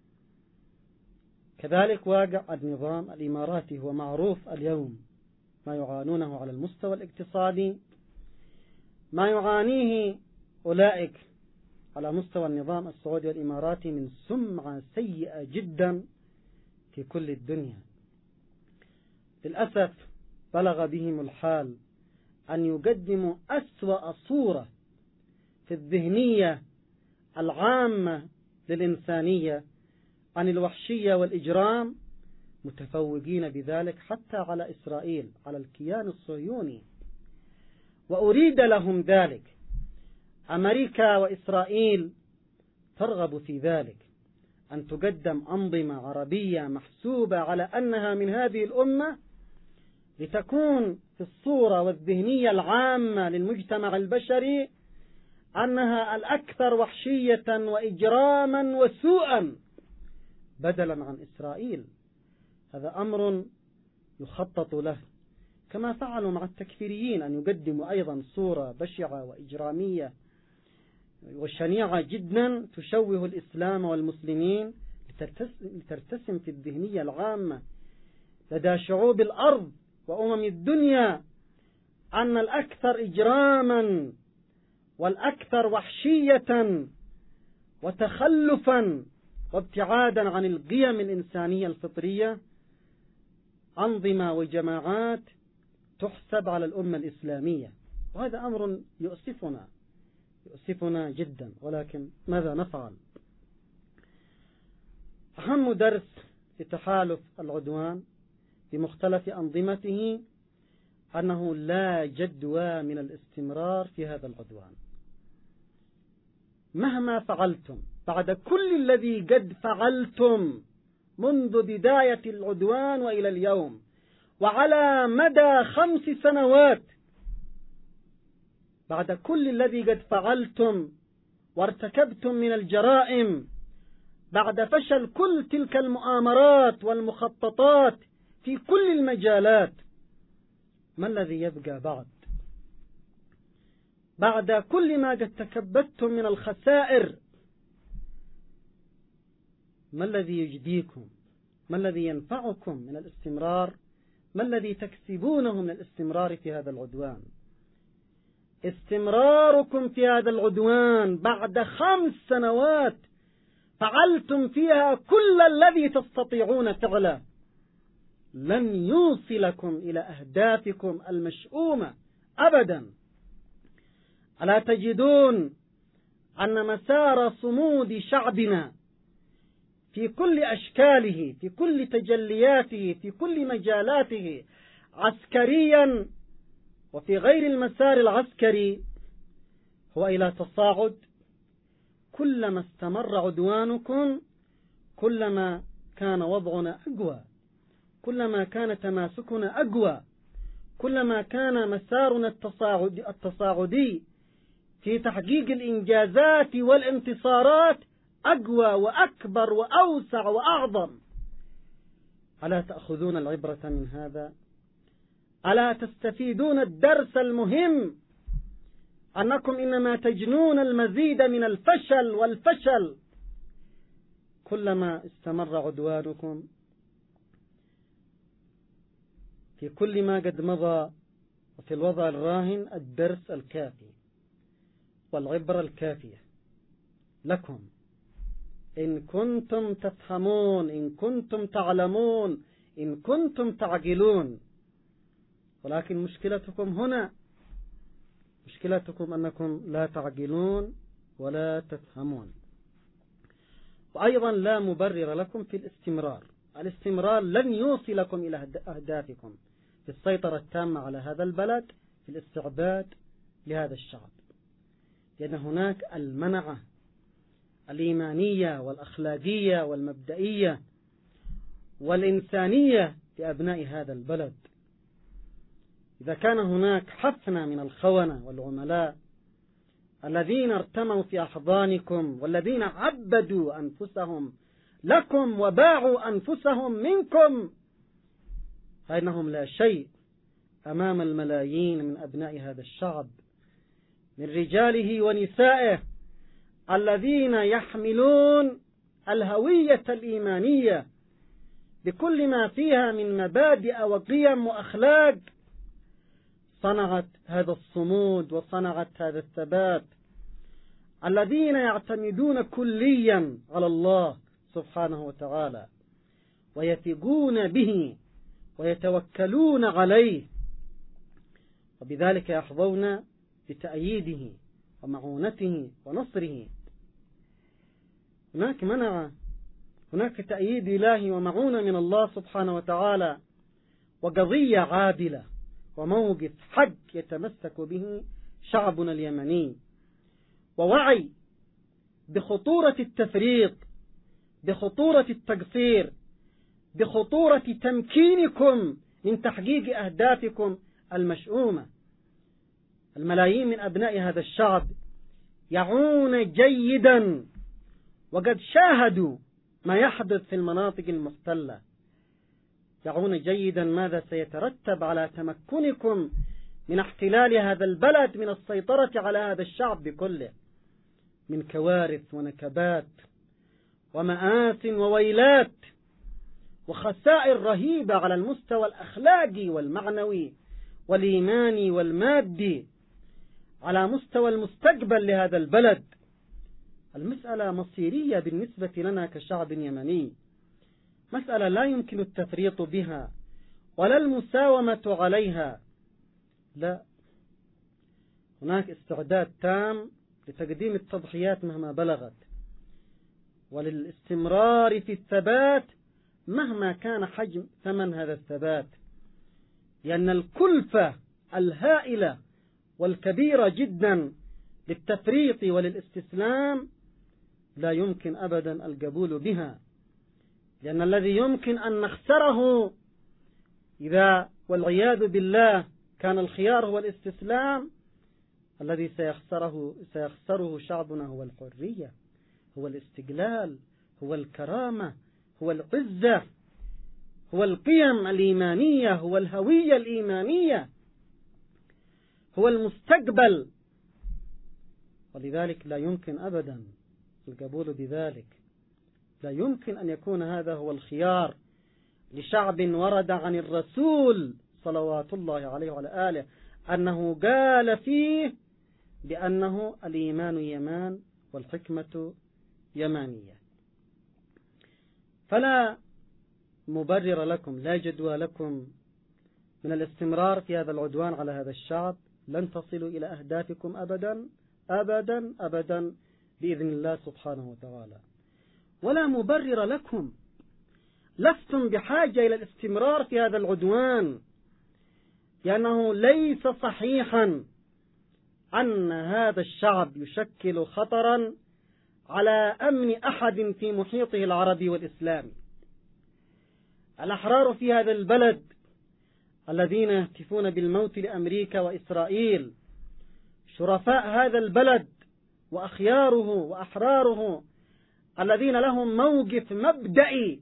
كذلك واقع النظام الإماراتي هو معروف اليوم، ما يعانونه على المستوى الاقتصادي، ما يعانيه أولئك على مستوى النظام السعودي والإماراتي من سمعة سيئة جدا في كل الدنيا. للأسف بلغ بهم الحال أن يقدموا أسوأ صورة في الذهنية العامة للإنسانية عن الوحشية والإجرام، متفوقين بذلك حتى على إسرائيل، على الكيان الصهيوني، وأريد لهم ذلك. أمريكا وإسرائيل ترغب في ذلك، أن تقدم أنظمة عربية محسوبة على أنها من هذه الأمة، لتكون في الصورة والذهنية العامة للمجتمع البشري أنها الأكثر وحشية وإجراما وسوءا بدلا عن إسرائيل. هذا أمر يخطط له، كما فعلوا مع التكفيريين، أن يقدموا أيضا صورة بشعة وإجرامية وشنيعة جدا تشوه الإسلام والمسلمين، لترتسم في الذهنية العامة لدى شعوب الأرض وأمم الدنيا أن الأكثر إجراما والأكثر وحشية وتخلفا وابتعادا عن القيم الإنسانية الفطرية أنظمة وجماعات تحسب على الأمة الإسلامية. وهذا أمر يؤسفنا جدا، ولكن ماذا نفعل؟ أهم درس في تحالف العدوان بمختلف أنظمته أنه لا جدوى من الاستمرار في هذا العدوان مهما فعلتم، بعد كل الذي قد فعلتم منذ بداية العدوان وإلى اليوم، وعلى مدى 5 سنوات، بعد كل الذي قد فعلتم وارتكبتم من الجرائم، بعد فشل كل تلك المؤامرات والمخططات في كل المجالات، ما الذي يبقى بعد كل ما قد تكبدتم من الخسائر؟ ما الذي يجديكم؟ ما الذي ينفعكم من الاستمرار؟ ما الذي تكسبونه من الاستمرار في هذا العدوان؟ استمراركم في هذا العدوان بعد 5 سنوات فعلتم فيها كل الذي تستطيعون فعله لن يوصلكم إلى أهدافكم المشؤومة أبدا. ألا تجدون أن مسار صمود شعبنا في كل أشكاله، في كل تجلياته، في كل مجالاته، عسكريا وفي غير المسار العسكري، هو إلى تصاعد؟ كلما استمر عدوانكم كلما كان وضعنا أقوى، كلما كان تماسكنا أقوى، كلما كان مسارنا التصاعدي في تحقيق الإنجازات والانتصارات أقوى وأكبر وأوسع وأعظم. ألا تأخذون العبرة من هذا؟ ألا تستفيدون الدرس المهم أنكم إنما تجنون المزيد من الفشل والفشل كلما استمر عدوانكم في كل ما قد مضى؟ وفي الوضع الراهن الدرس الكافي والعبرة الكافية لكم، إن كنتم تفهمون، إن كنتم تعلمون، إن كنتم تعقلون. ولكن مشكلتكم هنا، مشكلتكم أنكم لا تعقلون ولا تفهمون. وأيضا لا مبرر لكم في الاستمرار. الاستمرار لن يوصلكم إلى أهدافكم في السيطرة التامة على هذا البلد، في الاستعباد لهذا الشعب، لأن هناك المنعة الإيمانية والأخلاقية والمبدئية والإنسانية لأبناء هذا البلد. إذا كان هناك حفنة من الخونة والعملاء الذين ارتموا في أحضانكم والذين عبدوا أنفسهم لكم وباعوا أنفسهم منكم، فإنهم لا شيء أمام الملايين من أبناء هذا الشعب من رجاله ونسائه الذين يحملون الهوية الإيمانية بكل ما فيها من مبادئ وقيم وأخلاق صنعت هذا الصمود وصنعت هذا الثبات، الذين يعتمدون كليا على الله سبحانه وتعالى ويثقون به ويتوكلون عليه، وبذلك يحظون بتأييده ومعونته ونصره. هناك تأييد إلهي ومعونة من الله سبحانه وتعالى، وقضية عادلة وموقف حق يتمسك به شعبنا اليمني، ووعي بخطورة التفريط، بخطورة التقصير، بخطورة تمكينكم من تحقيق أهدافكم المشؤومة. الملايين من أبناء هذا الشعب يعون جيدا وقد شاهدوا ما يحدث في المناطق المحتلة، يعون جيدا ماذا سيترتب على تمكنكم من احتلال هذا البلد، من السيطرة على هذا الشعب بكله، من كوارث ونكبات ومآت وويلات وخسائر رهيبة على المستوى الأخلاقي والمعنوي والإيماني والمادي، على مستوى المستقبل لهذا البلد. المسألة مصيرية بالنسبة لنا كشعب يمني، مسألة لا يمكن التفريط بها ولا المساومة عليها، لا، هناك استعداد تام لتقديم التضحيات مهما بلغت، وللاستمرار في الثبات مهما كان حجم ثمن هذا الثبات، لأن الكلفة الهائلة والكبيرة جدا للتفريط وللاستسلام لا يمكن أبدا القبول بها، لأن الذي يمكن أن نخسره إذا والعياذ بالله كان الخيار هو الاستسلام، الذي سيخسره شعبنا هو الحرية، هو الاستقلال، هو الكرامة، هو العزة، هو القيم الإيمانية، هو الهوية الإيمانية، هو المستقبل. ولذلك لا يمكن أبدا القبول بذلك، لا يمكن أن يكون هذا هو الخيار لشعب ورد عن الرسول صلوات الله عليه وعلى آله أنه قال فيه بأنه الإيمان يمان والحكمة يمانية. فلا مبرر لكم، لا جدوى لكم من الاستمرار في هذا العدوان على هذا الشعب، لن تصلوا إلى أهدافكم أبدا أبدا أبدا بإذن الله سبحانه وتعالى. ولا مبرر لكم، لستم بحاجة إلى الاستمرار في هذا العدوان، لأنه ليس صحيحا أن هذا الشعب يشكل خطرا على أمن أحد في محيطه العربي والإسلامي. الأحرار في هذا البلد الذين يهتفون بالموت لأمريكا وإسرائيل، شرفاء هذا البلد وأخياره وأحراره الذين لهم موقف مبدئي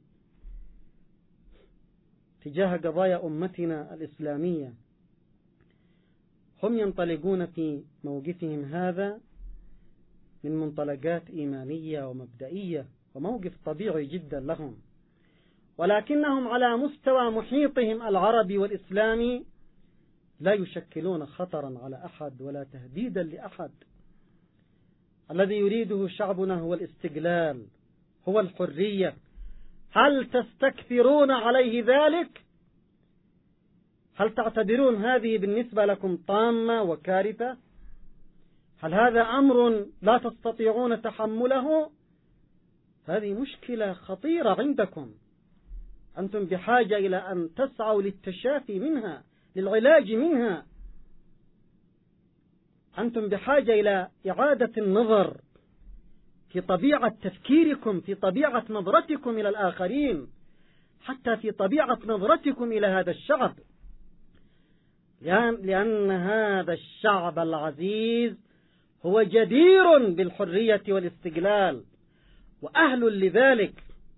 تجاه قضايا أمتنا الإسلامية، هم ينطلقون في موقفهم هذا من منطلقات إيمانية ومبدئية وموقف طبيعي جدا لهم، ولكنهم على مستوى محيطهم العربي والإسلامي لا يشكلون خطرا على أحد ولا تهديدا لأحد. الذي يريده شعبنا هو الاستقلال، هو الحرية. هل تستكثرون عليه ذلك؟ هل تعتبرون هذه بالنسبة لكم طامة وكارثة؟ هل هذا أمر لا تستطيعون تحمله؟ هذه مشكلة خطيرة عندكم، أنتم بحاجة إلى أن تسعوا للتشافي منها، للعلاج منها. أنتم بحاجة إلى إعادة النظر في طبيعة تفكيركم، في طبيعة نظرتكم إلى الآخرين، حتى في طبيعة نظرتكم إلى هذا الشعب، لأن هذا الشعب العزيز هو جدير بالحرية والاستقلال وأهل لذلك.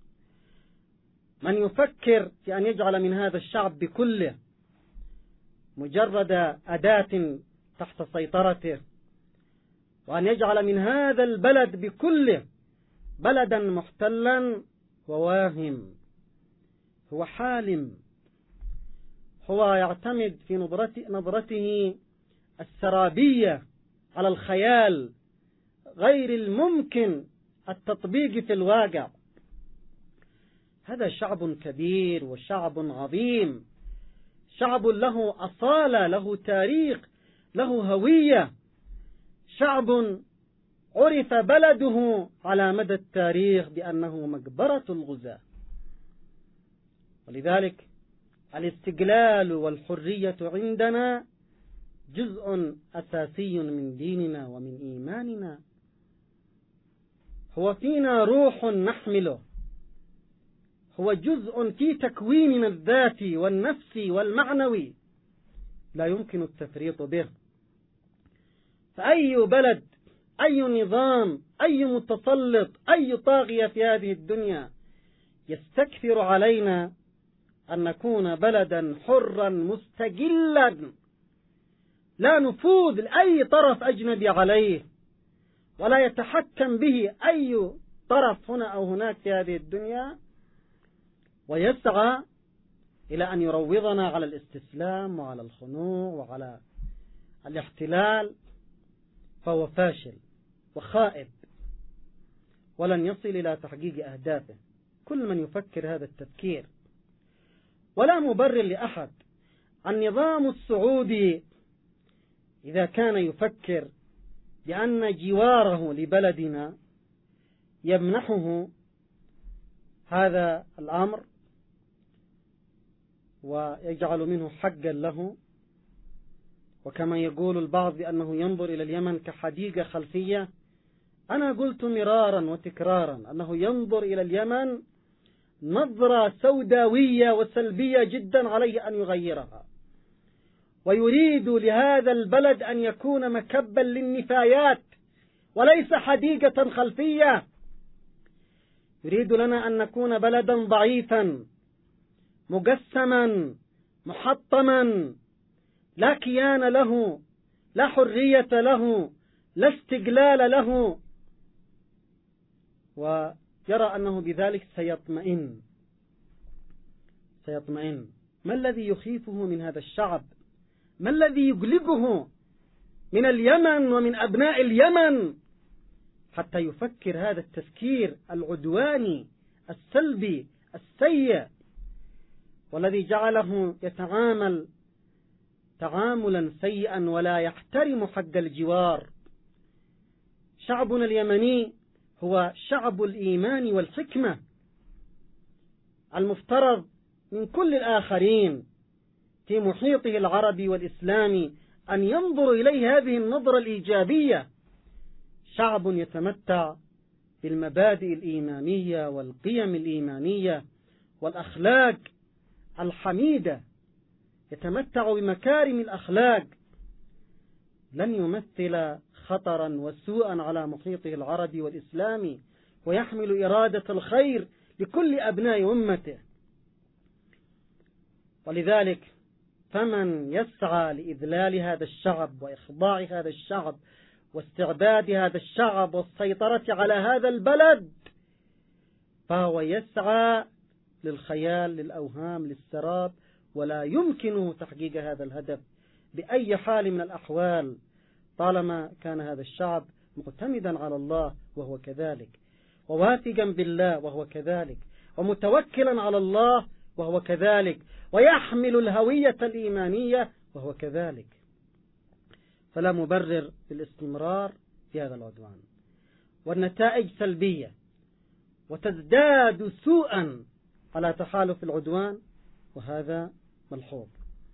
من يفكر في أن يجعل من هذا الشعب بكله مجرد أداة تحت سيطرته، وأن يجعل من هذا البلد بكله بلدا محتلا وواهم، هو حالم، هو يعتمد في نظرته السرابية على الخيال غير الممكن التطبيق في الواقع. هذا شعب كبير وشعب عظيم، شعب له أصالة، له تاريخ، له هوية، شعب عرف بلده على مدى التاريخ بأنه مقبرة الغزاة. ولذلك الاستقلال والحرية عندنا جزء أساسي من ديننا ومن إيماننا، هو فينا روح نحمله، هو جزء في تكويننا الذاتي والنفسي والمعنوي لا يمكن التفريط به. فأي بلد، أي نظام، أي متسلط، أي طاغية في هذه الدنيا يستكثر علينا أن نكون بلدا حرا مستقلا لا نفوذ لأي طرف أجنبي عليه، ولا يتحكم به أي طرف هنا أو هناك في هذه الدنيا، ويسعى إلى أن يروضنا على الاستسلام وعلى الخنوع وعلى الاحتلال، فهو فاشل وخائب ولن يصل إلى تحقيق أهدافه. كل من يفكر هذا التفكير، ولا مبرر لأحد. النظام السعودي إذا كان يفكر بأن جواره لبلدنا يمنحه هذا الأمر ويجعل منه حقا له، وكما يقول البعض بأنه ينظر إلى اليمن كحديقة خلفية، أنا قلت مرارا وتكرارا أنه ينظر إلى اليمن نظرة سوداوية وسلبية جدا، عليه أن يغيرها، ويريد لهذا البلد أن يكون مكبا للنفايات وليس حديقة خلفية. يريد لنا أن نكون بلدا ضعيفا مقسما محطما لا كيان له، لا حرية له، لا استقلال له، ويرى أنه بذلك سيطمئن. ما الذي يخيفه من هذا الشعب؟ ما الذي يقلقه من اليمن ومن أبناء اليمن حتى يفكر هذا التفكير العدواني السلبي السيء، والذي جعله يتعامل تعاملا سيئا ولا يحترم حق الجوار؟ شعبنا اليمني هو شعب الإيمان والحكمة، المفترض من كل الآخرين في محيطه العربي والإسلامي أن ينظر إليه هذه النظرة الإيجابية. شعب يتمتع بالمبادئ الإيمانية والقيم الإيمانية والأخلاق الحميدة، يتمتع بمكارم الأخلاق، لن يمثل خطرا وسوءا على محيطه العربي والإسلامي، ويحمل إرادة الخير لكل أبناء أمته. ولذلك فمن يسعى لإذلال هذا الشعب وإخضاع هذا الشعب واستعباد هذا الشعب والسيطرة على هذا البلد فهو يسعى للخيال، للأوهام، للسراب، ولا يمكنه تحقيق هذا الهدف بأي حال من الأحوال طالما كان هذا الشعب معتمدا على الله وهو كذلك، وواثقا بالله وهو كذلك، ومتوكلا على الله وهو كذلك، ويحمل الهوية الإيمانية وهو كذلك. فلا مبرر للاستمرار في هذا العدوان، والنتائج سلبية وتزداد سوءا على تحالف العدوان، وهذا ملحوظ.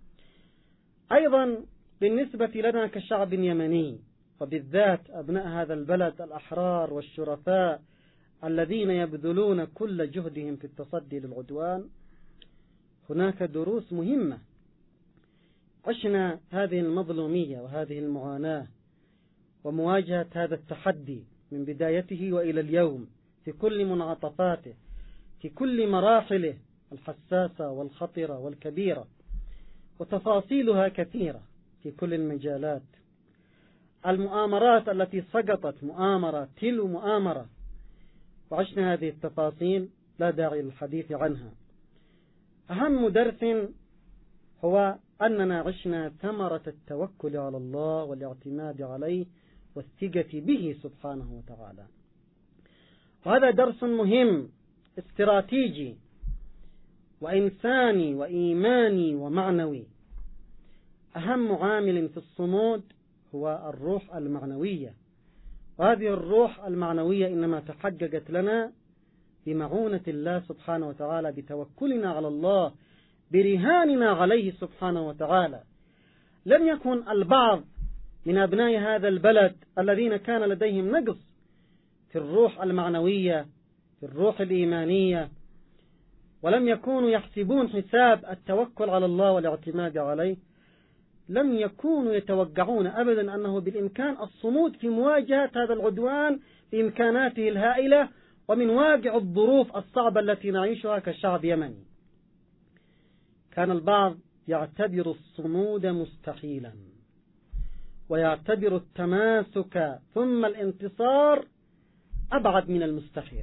أيضا بالنسبة لنا كشعب يمني، وبالذات أبناء هذا البلد الأحرار والشرفاء الذين يبذلون كل جهدهم في التصدي للعدوان، هناك دروس مهمة. عشنا هذه المظلومية وهذه المعاناة ومواجهة هذا التحدي من بدايته وإلى اليوم في كل منعطفاته، في كل مراحله الحساسة والخطرة والكبيرة، وتفاصيلها كثيرة في كل المجالات. المؤامرات التي سقطت مؤامرة تلو مؤامرة، وعشنا هذه التفاصيل لا داعي للحديث عنها. أهم درس هو أننا عشنا ثمرة التوكل على الله والاعتماد عليه والثقة به سبحانه وتعالى. وهذا درس مهم استراتيجي وإنساني وإيماني ومعنوي. أهم عامل في الصمود هو الروح المعنوية، وهذه الروح المعنوية إنما تحققت لنا بمعونة الله سبحانه وتعالى، بتوكلنا على الله، برهاننا عليه سبحانه وتعالى. لم يكن البعض من أبناء هذا البلد الذين كان لديهم نقص في الروح المعنوية، في الروح الإيمانية، ولم يكونوا يحسبون حساب التوكل على الله والاعتماد عليه، لم يكونوا يتوقعون أبدا أنه بالإمكان الصمود في مواجهة هذا العدوان بإمكاناته الهائلة ومن واقع الظروف الصعبة التي نعيشها كشعب يمني. كان البعض يعتبر الصمود مستحيلا، ويعتبر التماسك ثم الانتصار أبعد من المستحيل،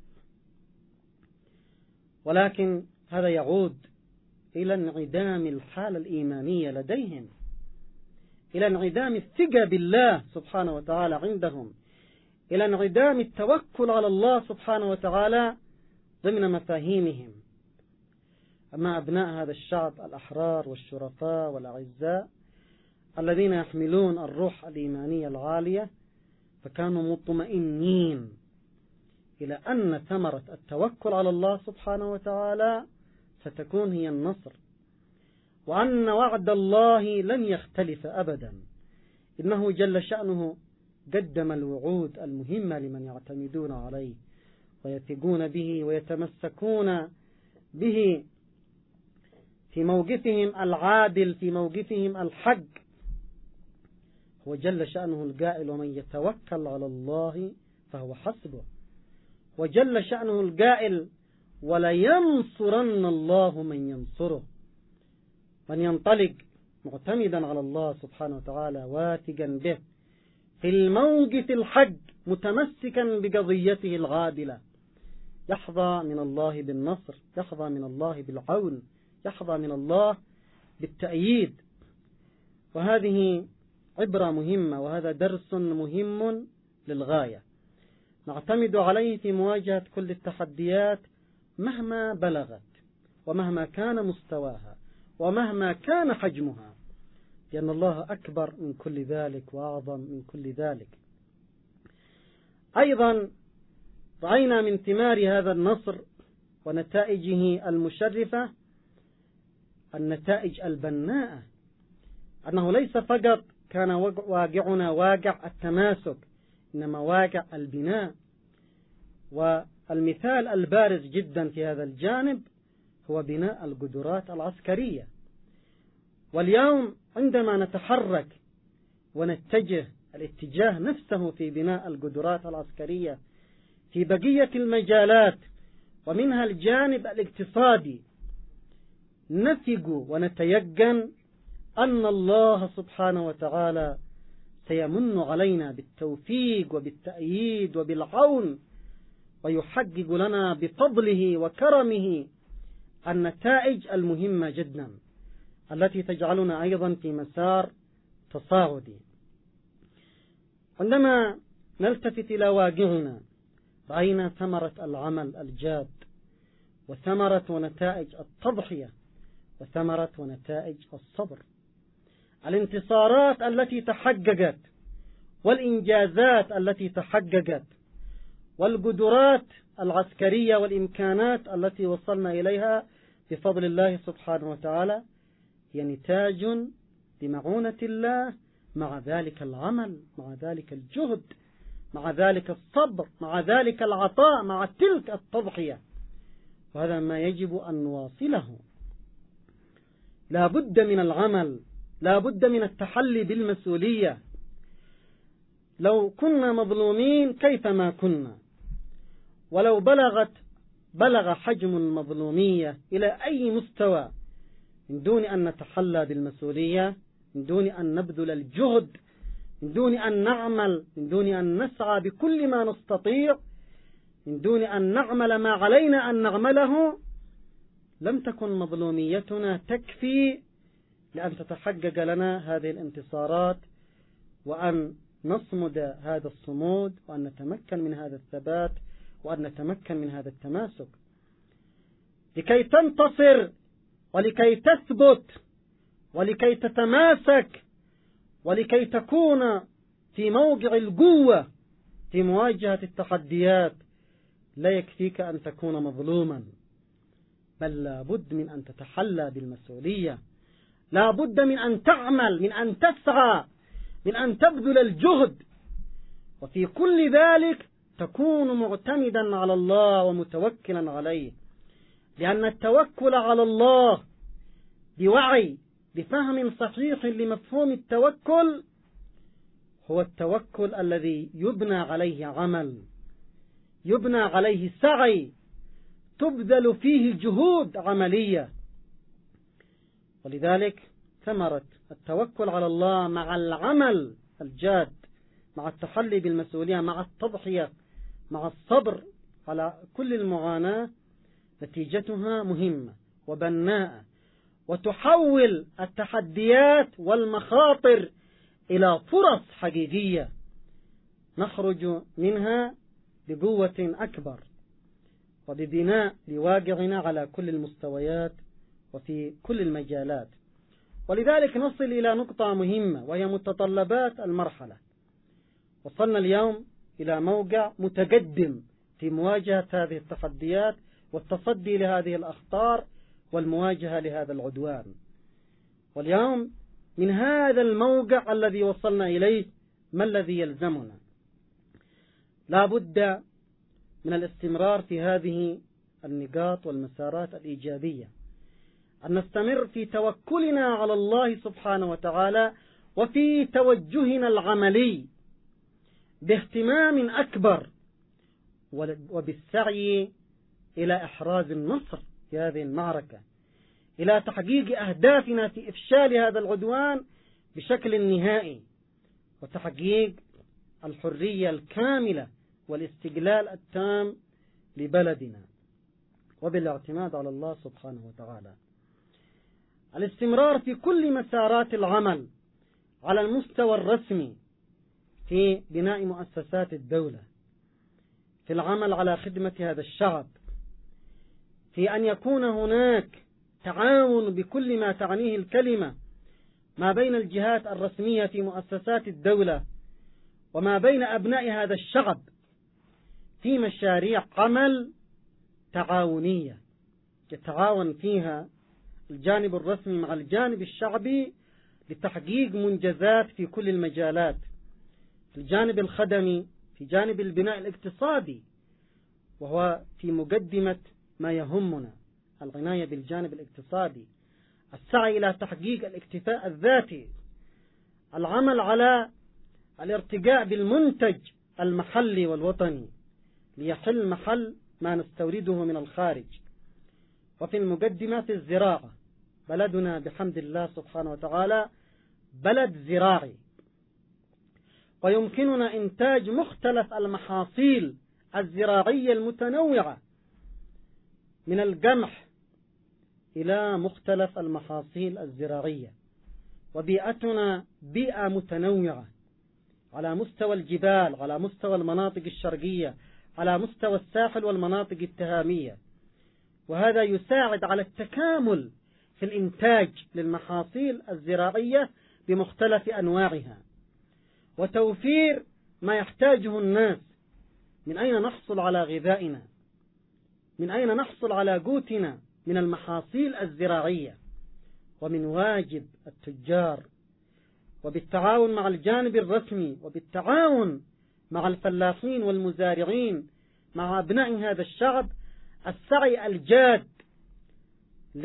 ولكن هذا يعود إلى انعدام الحالة الإيمانية لديهم، إلى انعدام الثقة بالله سبحانه وتعالى عندهم، إلى انعدام التوكل على الله سبحانه وتعالى ضمن مفاهيمهم. أما أبناء هذا الشعب الأحرار والشرفاء والأعزاء الذين يحملون الروح الإيمانية العالية فكانوا مطمئنين إلى أن ثمرة التوكل على الله سبحانه وتعالى ستكون هي النصر، وأن وعد الله لن يختلف أبدا. إنه جل شأنه قدم الوعود المهمة لمن يعتمدون عليه ويثقون به ويتمسكون به في موقفهم العادل، في موقفهم الحق. هو جل شأنه القائل: ومن يتوكل على الله فهو حسبه. وجل شأنه القائل: ولينصرن الله من ينصره. من ينطلق معتمدا على الله سبحانه وتعالى واثقا به في الموقف الحق متمسكا بقضيته العادلة، يحظى من الله بالنصر، يحظى من الله بالعون، يحظى من الله بالتأييد. وهذه عبرة مهمة، وهذا درس مهم للغاية نعتمد عليه في مواجهة كل التحديات مهما بلغت ومهما كان مستواها ومهما كان حجمها، لأن الله أكبر من كل ذلك وأعظم من كل ذلك. أيضا رأينا من ثمار هذا النصر ونتائجه المشرفة النتائج البناءة، أنه ليس فقط كان واقعنا واقع التماسك، إنما واقع البناء. والمثال البارز جدا في هذا الجانب هو بناء القدرات العسكرية. واليوم عندما نتحرك ونتجه الاتجاه نفسه في بناء القدرات العسكرية في بقية المجالات ومنها الجانب الاقتصادي، نثق ونتيقن أن الله سبحانه وتعالى سيمن علينا بالتوفيق وبالتأييد وبالعون، ويحقق لنا بفضله وكرمه النتائج المهمة جدا التي تجعلنا أيضا في مسار تصاعدي. عندما نلتفت إلى واقعنا رأينا ثمرة العمل الجاد، وثمرة ونتائج التضحية، وثمرة ونتائج الصبر. الانتصارات التي تحققت والإنجازات التي تحققت والقدرات العسكرية والإمكانات التي وصلنا إليها بفضل الله سبحانه وتعالى هي نتاج بمعونة الله، مع ذلك العمل، مع ذلك الجهد، مع ذلك الصبر، مع ذلك العطاء، مع تلك التضحية. وهذا ما يجب أن نواصله. لا بد من العمل، لا بد من التحلي بالمسؤولية. لو كنا مظلومين كيفما كنا، ولو بلغ حجم المظلومية إلى أي مستوى، من دون أن نتحلى بالمسؤولية، من دون أن نبذل الجهد، من دون أن نعمل، من دون أن نسعى بكل ما نستطيع، من دون أن نعمل ما علينا أن نعمله، لم تكن مظلوميتنا تكفي لأن تتحقق لنا هذه الانتصارات، وأن نصمد هذا الصمود، وأن نتمكن من هذا الثبات، وأن نتمكن من هذا التماسك. لكي تنتصر ولكي تثبت ولكي تتماسك ولكي تكون في موضع القوة في مواجهة التحديات، لا يكفيك أن تكون مظلوما، بل لا بد من أن تتحلى بالمسؤولية، لا بد من أن تعمل، من أن تسعى، من أن تبذل الجهد، وفي كل ذلك تكون معتمدا على الله ومتوكلا عليه، لأن التوكل على الله بوعي، بفهم صحيح لمفهوم التوكل، هو التوكل الذي يبنى عليه عمل، يبنى عليه سعي، تبذل فيه جهود عملية. ولذلك ثمرة التوكل على الله مع العمل الجاد، مع التحلي بالمسؤولية، مع التضحية، مع الصبر على كل المعاناة، نتيجتها مهمة وبناءة، وتحول التحديات والمخاطر إلى فرص حقيقية نخرج منها بقوة أكبر، وببناء لواقعنا على كل المستويات وفي كل المجالات. ولذلك نصل إلى نقطة مهمة، وهي متطلبات المرحلة. وصلنا اليوم إلى موقع متقدم في مواجهة هذه التحديات والتصدي لهذه الأخطار والمواجهة لهذا العدوان. واليوم من هذا الموقع الذي وصلنا إليه ما الذي يلزمنا؟ لا بد من الاستمرار في هذه النقاط والمسارات الإيجابية، أن نستمر في توكلنا على الله سبحانه وتعالى، وفي توجهنا العملي باهتمام أكبر، وبالسعي إلى إحراز النصر في هذه المعركة، إلى تحقيق أهدافنا في إفشال هذا العدوان بشكل نهائي، وتحقيق الحرية الكاملة والاستقلال التام لبلدنا، وبالاعتماد على الله سبحانه وتعالى. الاستمرار في كل مسارات العمل على المستوى الرسمي في بناء مؤسسات الدولة، في العمل على خدمة هذا الشعب، في أن يكون هناك تعاون بكل ما تعنيه الكلمة ما بين الجهات الرسمية في مؤسسات الدولة وما بين أبناء هذا الشعب في مشاريع عمل تعاونية يتعاون فيها الجانب الرسمي مع الجانب الشعبي لتحقيق منجزات في كل المجالات، في الجانب الخدمي، في جانب البناء الاقتصادي، وهو في مقدمة ما يهمنا العناية بالجانب الاقتصادي، السعي إلى تحقيق الاكتفاء الذاتي، العمل على الارتقاء بالمنتج المحلي والوطني ليحل محل ما نستورده من الخارج. وفي المقدمة في الزراعة، بلدنا بحمد الله سبحانه وتعالى بلد زراعي، ويمكننا إنتاج مختلف المحاصيل الزراعية المتنوعة، من القمح إلى مختلف المحاصيل الزراعية. وبيئتنا بيئة متنوعة على مستوى الجبال، على مستوى المناطق الشرقية، على مستوى الساحل والمناطق التهامية، وهذا يساعد على التكامل في الإنتاج للمحاصيل الزراعية بمختلف أنواعها، وتوفير ما يحتاجه الناس. من أين نحصل على غذائنا؟ من أين نحصل على قوتنا؟ من المحاصيل الزراعية. ومن واجب التجار وبالتعاون مع الجانب الرسمي وبالتعاون مع الفلاحين والمزارعين مع أبناء هذا الشعب السعي الجاد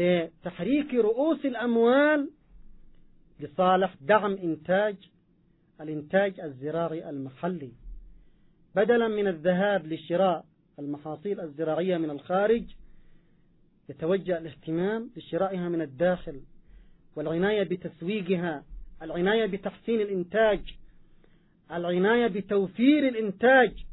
لتحريك رؤوس الأموال لصالح دعم إنتاج الإنتاج الزراعي المحلي، بدلا من الذهاب لشراء المحاصيل الزراعية من الخارج يتوجه الاهتمام بشرائها من الداخل، والعناية بتسويقها، العناية بتحسين الإنتاج، العناية بتوفير الإنتاج.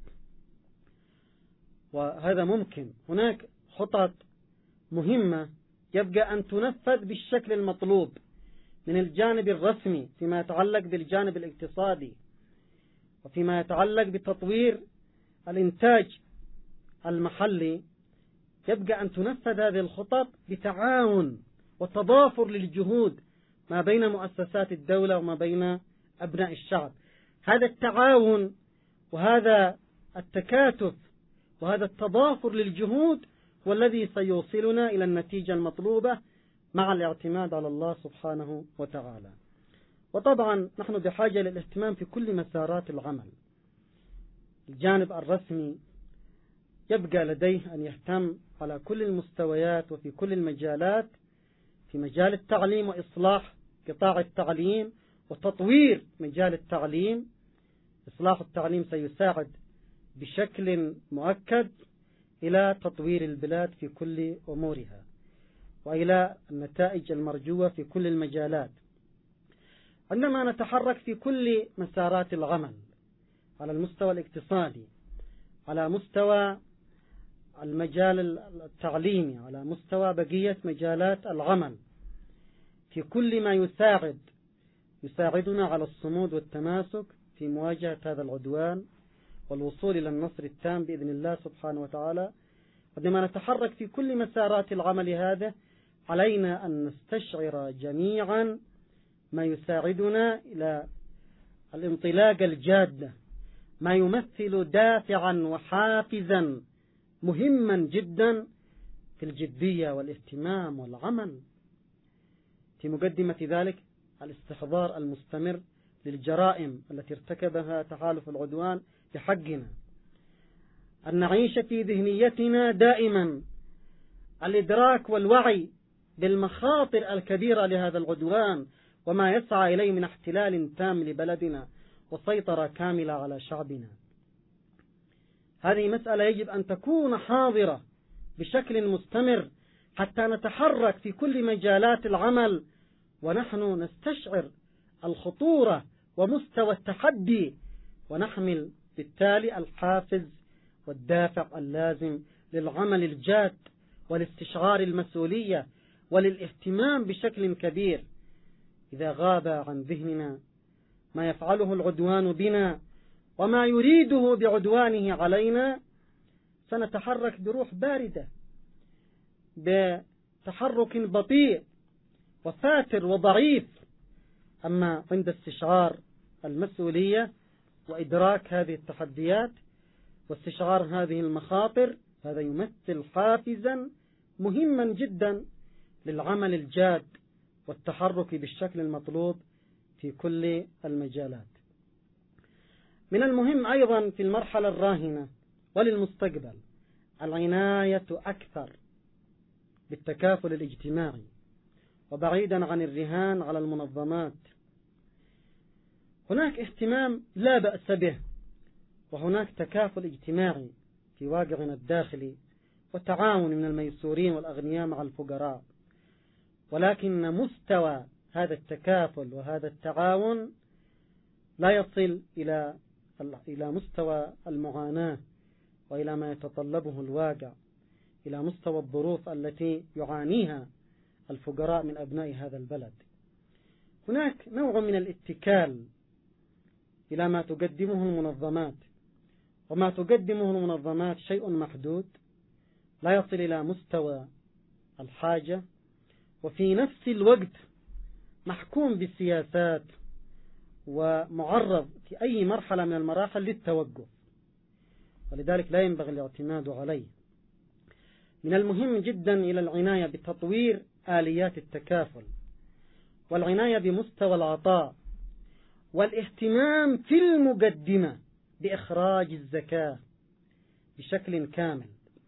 وهذا ممكن. هناك خطط مهمة يبقى أن تنفذ بالشكل المطلوب من الجانب الرسمي فيما يتعلق بالجانب الاقتصادي، وفيما يتعلق بتطوير الإنتاج المحلي. يبقى أن تنفذ هذه الخطط بتعاون وتضافر للجهود ما بين مؤسسات الدولة وما بين أبناء الشعب. هذا التعاون وهذا التكاتف وهذا التضافر للجهود هو الذي سيوصلنا إلى النتيجة المطلوبة مع الاعتماد على الله سبحانه وتعالى. وطبعا نحن بحاجة للاهتمام في كل مسارات العمل. الجانب الرسمي يبقى لديه أن يهتم على كل المستويات وفي كل المجالات، في مجال التعليم وإصلاح قطاع التعليم وتطوير مجال التعليم. إصلاح التعليم سيساعد بشكل مؤكد إلى تطوير البلاد في كل أمورها وإلى النتائج المرجوة في كل المجالات. عندما نتحرك في كل مسارات العمل على المستوى الاقتصادي، على مستوى المجال التعليمي، على مستوى بقية مجالات العمل، في كل ما يساعدنا على الصمود والتماسك في مواجهة هذا العدوان والوصول إلى النصر التام بإذن الله سبحانه وتعالى. عندما نتحرك في كل مسارات العمل هذا علينا أن نستشعر جميعا ما يساعدنا إلى الانطلاق الجاد، ما يمثل دافعا وحافزا مهما جدا في الجدية والاهتمام والعمل. في مقدمة ذلك الاستحضار المستمر للجرائم التي ارتكبها تحالف العدوان بحقنا، أن نعيش في ذهنيتنا دائما الإدراك والوعي بالمخاطر الكبيرة لهذا العدوان وما يسعى إليه من احتلال تام لبلدنا وسيطرة كاملة على شعبنا. هذه مسألة يجب أن تكون حاضرة بشكل مستمر حتى نتحرك في كل مجالات العمل ونحن نستشعر الخطورة ومستوى التحدي، ونحمل بالتالي الحافز والدافع اللازم للعمل الجاد والاستشعار المسؤولية وللاهتمام بشكل كبير. إذا غاب عن ذهننا ما يفعله العدوان بنا وما يريده بعدوانه علينا سنتحرك بروح باردة، بتحرك بطيء وفاتر وضعيف. أما عند استشعار المسؤولية وإدراك هذه التحديات واستشعار هذه المخاطر، هذا يمثل حافزا مهما جدا للعمل الجاد والتحرك بالشكل المطلوب في كل المجالات. من المهم أيضا في المرحلة الراهنة وللمستقبل العناية أكثر بالتكافل الاجتماعي وبعيدا عن الرهان على المنظمات. هناك اهتمام لا بأس به، وهناك تكافل اجتماعي في واقعنا الداخلي وتعاون من الميسورين والأغنياء مع الفقراء، ولكن مستوى هذا التكافل وهذا التعاون لا يصل إلى مستوى المعاناة وإلى ما يتطلبه الواقع، إلى مستوى الظروف التي يعانيها الفقراء من أبناء هذا البلد. هناك نوع من الاتكال إلى ما تقدمه المنظمات، وما تقدمه المنظمات شيء محدود لا يصل إلى مستوى الحاجة، وفي نفس الوقت محكوم بالسياسات ومعرض في أي مرحلة من المراحل للتوقف، ولذلك لا ينبغي الاعتماد عليه. من المهم جدا إلى العناية بتطوير آليات التكافل والعناية بمستوى العطاء والاهتمام في المقدمة بإخراج الزكاة بشكل كامل.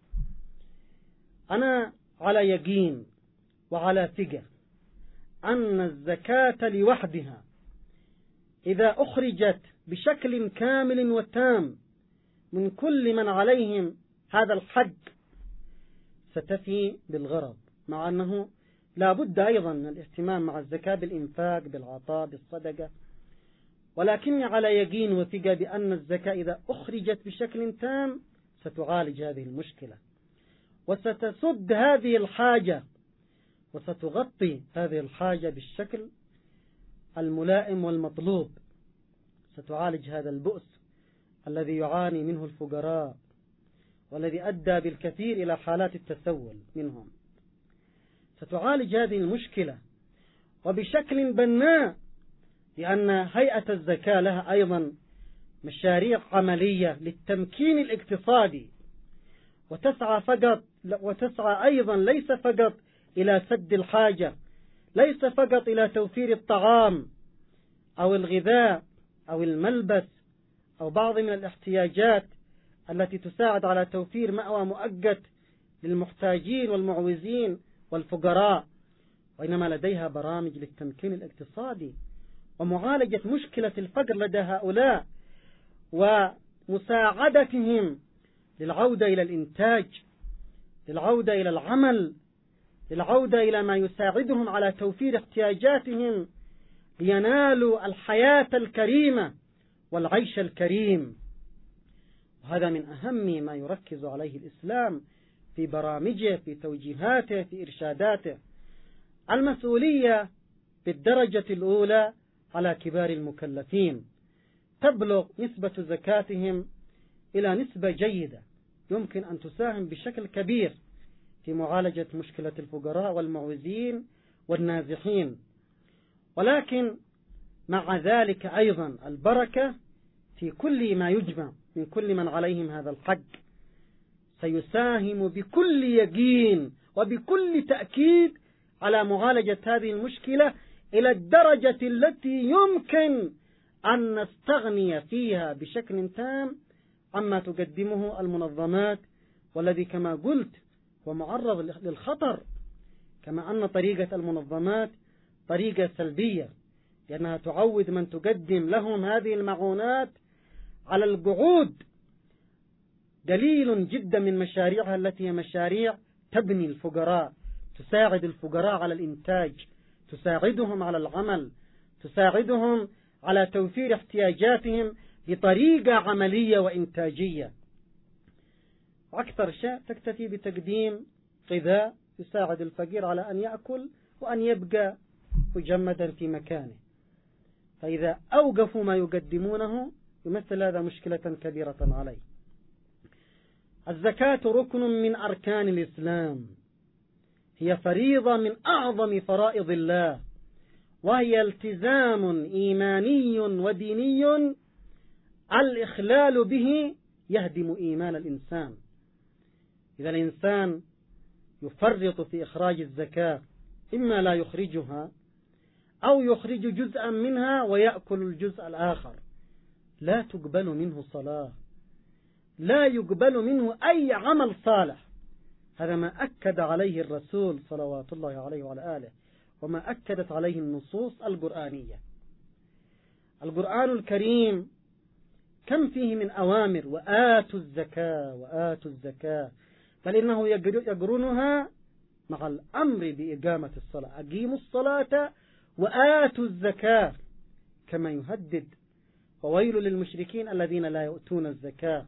أنا على يقين وعلى ثقة أن الزكاة لوحدها إذا أخرجت بشكل كامل وتام من كل من عليهم هذا الحق ستفي بالغرض، مع أنه لا بد أيضا من الاهتمام مع الزكاة بالإنفاق بالعطاء بالصدقة، ولكني على يقين وثقة بأن الزكاة إذا أخرجت بشكل تام ستعالج هذه المشكلة وستسد هذه الحاجة وستغطي هذه الحاجة بالشكل الملائم والمطلوب، ستعالج هذا البؤس الذي يعاني منه الفقراء والذي أدى بالكثير إلى حالات التسول منهم. ستعالج هذه المشكلة وبشكل بناء، لأن هيئة الزكاة لها أيضا مشاريع عملية للتمكين الاقتصادي، وتسعى أيضا ليس فقط إلى سد الحاجة، ليس فقط إلى توفير الطعام أو الغذاء أو الملبس أو بعض من الاحتياجات التي تساعد على توفير مأوى مؤقت للمحتاجين والمعوزين والفقراء، وإنما لديها برامج للتمكين الاقتصادي ومعالجة مشكلة الفقر لدى هؤلاء ومساعدتهم للعودة إلى الإنتاج، للعودة إلى العمل، للعودة إلى ما يساعدهم على توفير احتياجاتهم لينالوا الحياة الكريمة والعيش الكريم. وهذا من أهم ما يركز عليه الإسلام في برامجه، في توجيهاته، في إرشاداته. المسؤولية بالدرجة الأولى على كبار المكلفين، تبلغ نسبة زكاتهم إلى نسبة جيدة يمكن أن تساهم بشكل كبير في معالجة مشكلة الفقراء والمعوزين والنازحين. ولكن مع ذلك أيضا البركة في كل ما يجمع من كل من عليهم هذا الحق سيساهم بكل يقين وبكل تأكيد على معالجة هذه المشكلة إلى الدرجة التي يمكن أن نستغني فيها بشكل تام عما تقدمه المنظمات، والذي كما قلت هو معرض للخطر، كما أن طريقة المنظمات طريقة سلبية، لأنها تعود من تقدم لهم هذه المعونات على القعود. دليل جدا من مشاريعها التي هي مشاريع تبني الفقراء، تساعد الفقراء على الإنتاج، تساعدهم على العمل، تساعدهم على توفير احتياجاتهم بطريقة عملية وإنتاجية. أكثر شيء تكتفي بتقديم غذاء يساعد الفقير على أن يأكل وأن يبقى مجمدا في مكانه، فإذا أوقفوا ما يقدمونه يمثل هذا مشكلة كبيرة عليه. الزكاة ركن من أركان الإسلام، هي فريضة من أعظم فرائض الله، وهي التزام إيماني وديني الإخلال به يهدم إيمان الإنسان. إذا الإنسان يفرط في إخراج الزكاة، إما لا يخرجها أو يخرج جزءا منها ويأكل الجزء الآخر، لا تقبل منه صلاة، لا يقبل منه أي عمل صالح. هذا ما أكد عليه الرسول صلوات الله عليه وعلى آله، وما أكدت عليه النصوص القرآنية. القرآن الكريم كم فيه من أوامر، وآتوا الزكاة وآتوا الزكاة، بل إنه يقرنها مع الأمر بإقامة الصلاة، أقيموا الصلاة وآتوا الزكاة، كما يهدد وويل للمشركين الذين لا يؤتون الزكاة.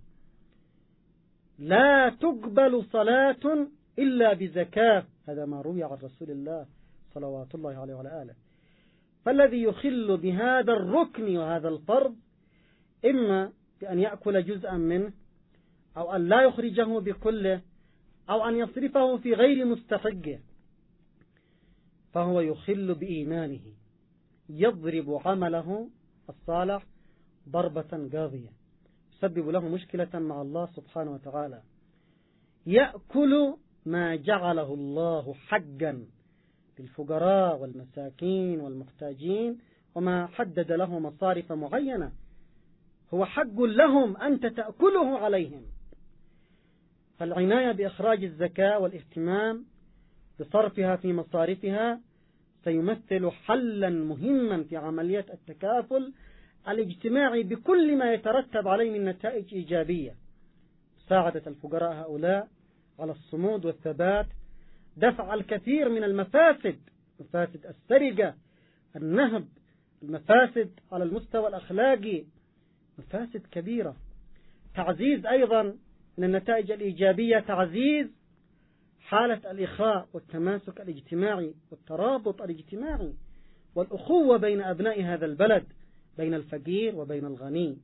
لا تقبل صلاة إلا بزكاة، هذا ما روي عن رسول الله صلوات الله عليه وعلى آله. فالذي يخل بهذا الركن وهذا الفرض إما بأن يأكل جزءا منه، أو أن لا يخرجه بكله، أو أن يصرفه في غير مستحقه، فهو يخل بإيمانه، يضرب عمله الصالح ضربة قاضية، يسبب له مشكلة مع الله سبحانه وتعالى. يأكل ما جعله الله حقا للفقراء والمساكين والمحتاجين، وما حدد له مصارف معينة هو حق لهم أنت تأكله عليهم. فالعناية بإخراج الزكاة والاهتمام بصرفها في مصارفها سيمثل حلا مهما في عملية التكافل الاجتماعي بكل ما يترتب عليه من نتائج إيجابية، مساعدة الفقراء هؤلاء على الصمود والثبات، دفع الكثير من المفاسد، مفاسد السرقة، النهب، المفاسد على المستوى الأخلاقي، مفاسد كبيرة. تعزيز أيضا من النتائج الإيجابية تعزيز حالة الإخاء والتماسك الاجتماعي والترابط الاجتماعي والأخوة بين أبناء هذا البلد، بين الفقير وبين الغني.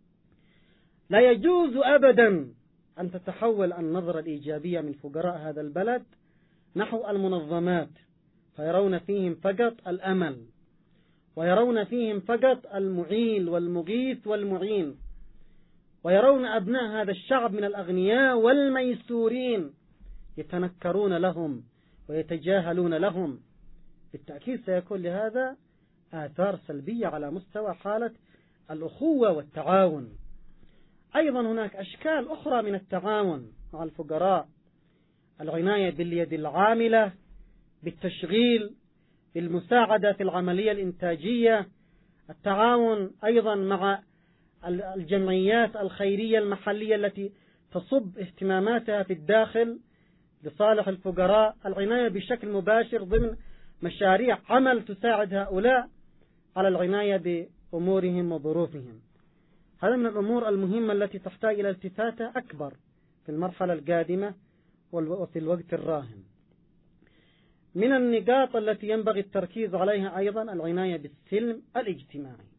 لا يجوز أبدا أن تتحول النظرة الإيجابية من فقراء هذا البلد نحو المنظمات، فيرون فيهم فقط الأمل، ويرون فيهم فقط المعيل والمغيث والمعين، ويرون أبناء هذا الشعب من الأغنياء والميسورين يتنكرون لهم ويتجاهلون لهم. بالتأكيد سيكون لهذا آثار سلبية على مستوى حالة الأخوة والتعاون. أيضا هناك أشكال أخرى من التعاون مع الفقراء: العناية باليد العاملة، بالتشغيل، بالمساعدة في العملية الإنتاجية، التعاون أيضا مع الجمعيات الخيرية المحلية التي تصب اهتماماتها في الداخل لصالح الفقراء، العناية بشكل مباشر ضمن مشاريع عمل تساعد هؤلاء على العناية بأمورهم وظروفهم. هذا من الأمور المهمة التي تحتاج إلى التفاتة أكبر في المرحلة القادمة وفي الوقت الراهن. من النقاط التي ينبغي التركيز عليها أيضا العناية بالسلم الاجتماعي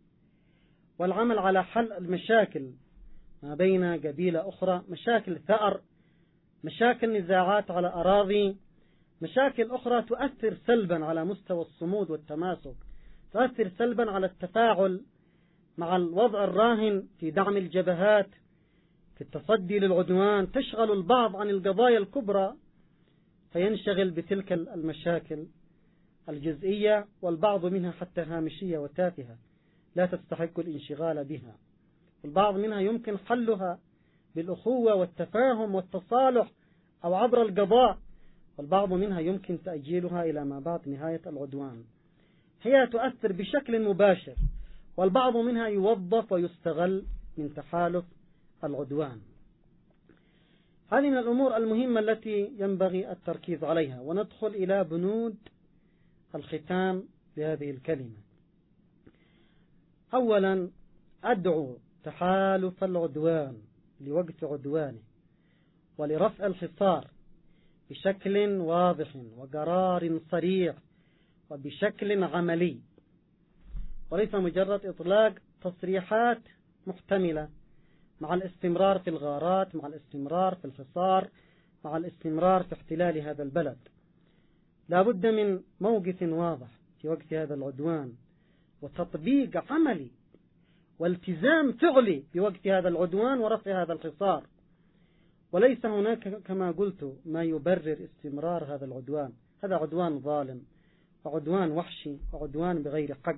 والعمل على حل المشاكل ما بين قبيلة أخرى، مشاكل ثأر، مشاكل نزاعات على أراضي، مشاكل أخرى تؤثر سلبا على مستوى الصمود والتماسك، تؤثر سلبا على التفاعل مع الوضع الراهن في دعم الجبهات، في التصدي للعدوان، تشغل البعض عن القضايا الكبرى فينشغل بتلك المشاكل الجزئية، والبعض منها حتى هامشية وتافهة لا تستحق الانشغال بها. البعض منها يمكن حلها بالأخوة والتفاهم والتصالح أو عبر القضاء، والبعض منها يمكن تأجيلها إلى ما بعد نهاية العدوان. هي تؤثر بشكل مباشر، والبعض منها يوظف ويستغل من تحالف العدوان. هذه من الأمور المهمة التي ينبغي التركيز عليها. وندخل إلى بنود الختام بهذه الكلمة. أولا، أدعو تحالف العدوان لوقف عدوانه ولرفع الحصار بشكل واضح وقرار صريح وبشكل عملي، وليس مجرد إطلاق تصريحات محتملة، مع الاستمرار في الغارات، مع الاستمرار في الحصار، مع الاستمرار في احتلال هذا البلد. لا بد من موقف واضح في وقت هذا العدوان وتطبيق عملي والتزام فعلي بوقت هذا العدوان ورفع هذا الحصار. وليس هناك كما قلت ما يبرر استمرار هذا العدوان. هذا عدوان ظالم وعدوان وحشي وعدوان بغير حق.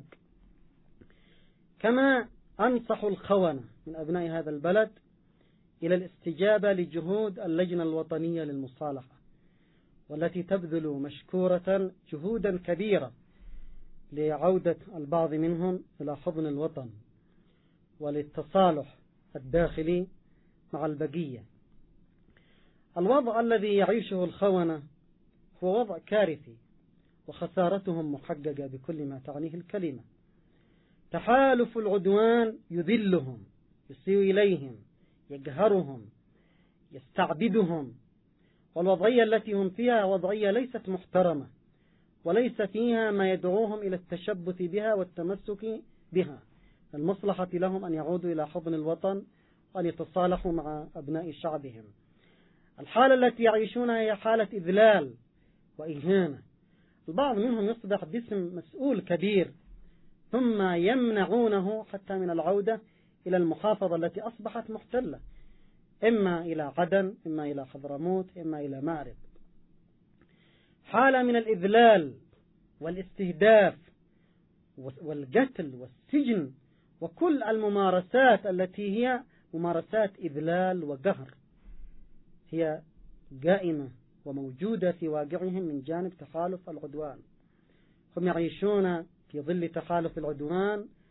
كما أنصح الخونة من أبناء هذا البلد إلى الاستجابة لجهود اللجنة الوطنية للمصالحة، والتي تبذل مشكورة جهودا كبيرة لعودة البعض منهم إلى حضن الوطن وللتصالح الداخلي مع البقية. الوضع الذي يعيشه الخونة هو وضع كارثي، وخسارتهم محققة بكل ما تعنيه الكلمة. تحالف العدوان يذلهم، يسيء إليهم، يقهرهم، يستعبدهم، والوضعية التي هم فيها وضعية ليست محترمة، وليس فيها ما يدعوهم إلى التشبث بها والتمسك بها. المصلحة لهم أن يعودوا إلى حضن الوطن وأن يتصالحوا مع أبناء شعبهم. الحالة التي يعيشونها هي حالة إذلال وإهانة. البعض منهم يصبح باسم مسؤول كبير ثم يمنعونه حتى من العودة إلى المحافظة التي أصبحت محتلة، إما إلى عدن، إما إلى حضرموت، إما إلى مأرب. حالة من الإذلال والاستهداف والقتل والسجن وكل الممارسات التي هي ممارسات إذلال وقهر هي قائمة وموجودة في واقعهم من جانب تحالف العدوان. هم يعيشون في ظل تحالف العدوان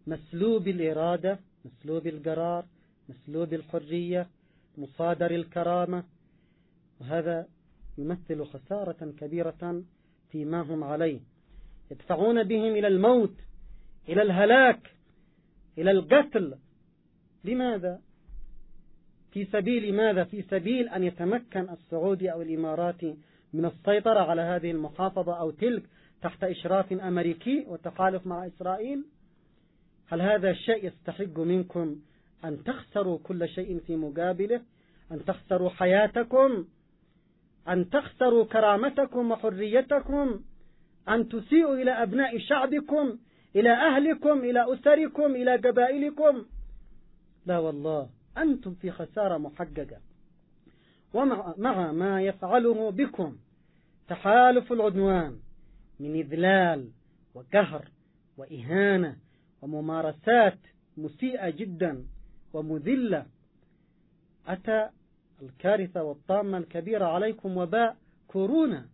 مسلوب الإرادة، مسلوب القرار، مسلوب الحرية، مصادر الكرامة، وهذا يمثل خسارة كبيرة فيما هم عليه. يدفعون بهم إلى الموت، إلى الهلاك، إلى القتل. لماذا؟ في سبيل ماذا؟ في سبيل أن يتمكن السعودي أو الإماراتي من السيطرة على هذه المحافظة أو تلك تحت إشراف أمريكي وتحالف مع إسرائيل. هل هذا الشيء يستحق منكم أن تخسروا كل شيء في مقابله؟ أن تخسروا حياتكم، أن تخسروا كرامتكم وحريتكم، أن تسيئوا إلى أبناء شعبكم، إلى أهلكم، إلى أسركم، إلى قبائلكم؟ لا والله، أنتم في خسارة محققة. ومع ما يفعله بكم تحالف العدوان من إذلال وقهر وإهانة وممارسات مسيئة جدا ومذلة، أتى الكارثة والطامة الكبيرة عليكم وباء كورونا.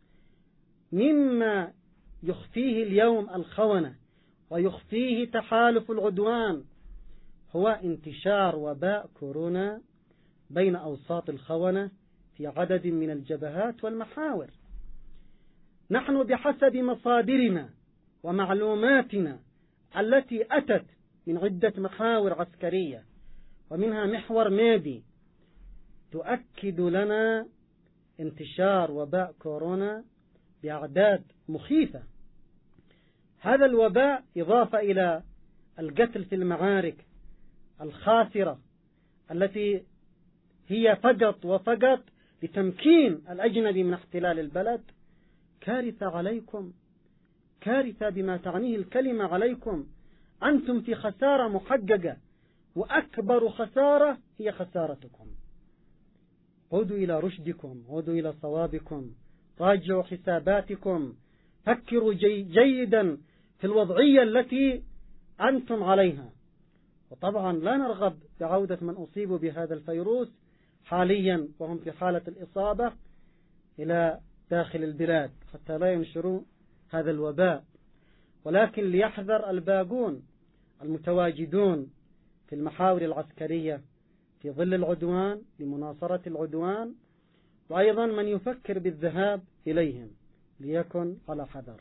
مما يخفيه اليوم الخونة ويخفيه تحالف العدوان هو انتشار وباء كورونا بين أوساط الخونة في عدد من الجبهات والمحاور. نحن بحسب مصادرنا ومعلوماتنا التي أتت من عدة محاور عسكرية ومنها محور مادي تؤكد لنا انتشار وباء كورونا بأعداد مخيفة. هذا الوباء إضافة إلى القتل في المعارك الخاسرة التي هي فقط وفقط لتمكين الأجنبي من احتلال البلد، كارثة عليكم، كارثة بما تعنيه الكلمة عليكم. أنتم في خسارة محققة، وأكبر خسارة هي خسارتكم. عودوا إلى رشدكم، عودوا إلى صوابكم، راجعوا حساباتكم، فكروا جيدا في الوضعية التي أنتم عليها. وطبعا لا نرغب بعودة من أصيبوا بهذا الفيروس حاليا وهم في حالة الإصابة إلى داخل البلاد حتى لا ينشروا هذا الوباء، ولكن ليحذر الباقون المتواجدون في المحاور العسكرية في ظل العدوان لمناصرة العدوان، وأيضا من يفكر بالذهاب إليهم ليكن على حذر.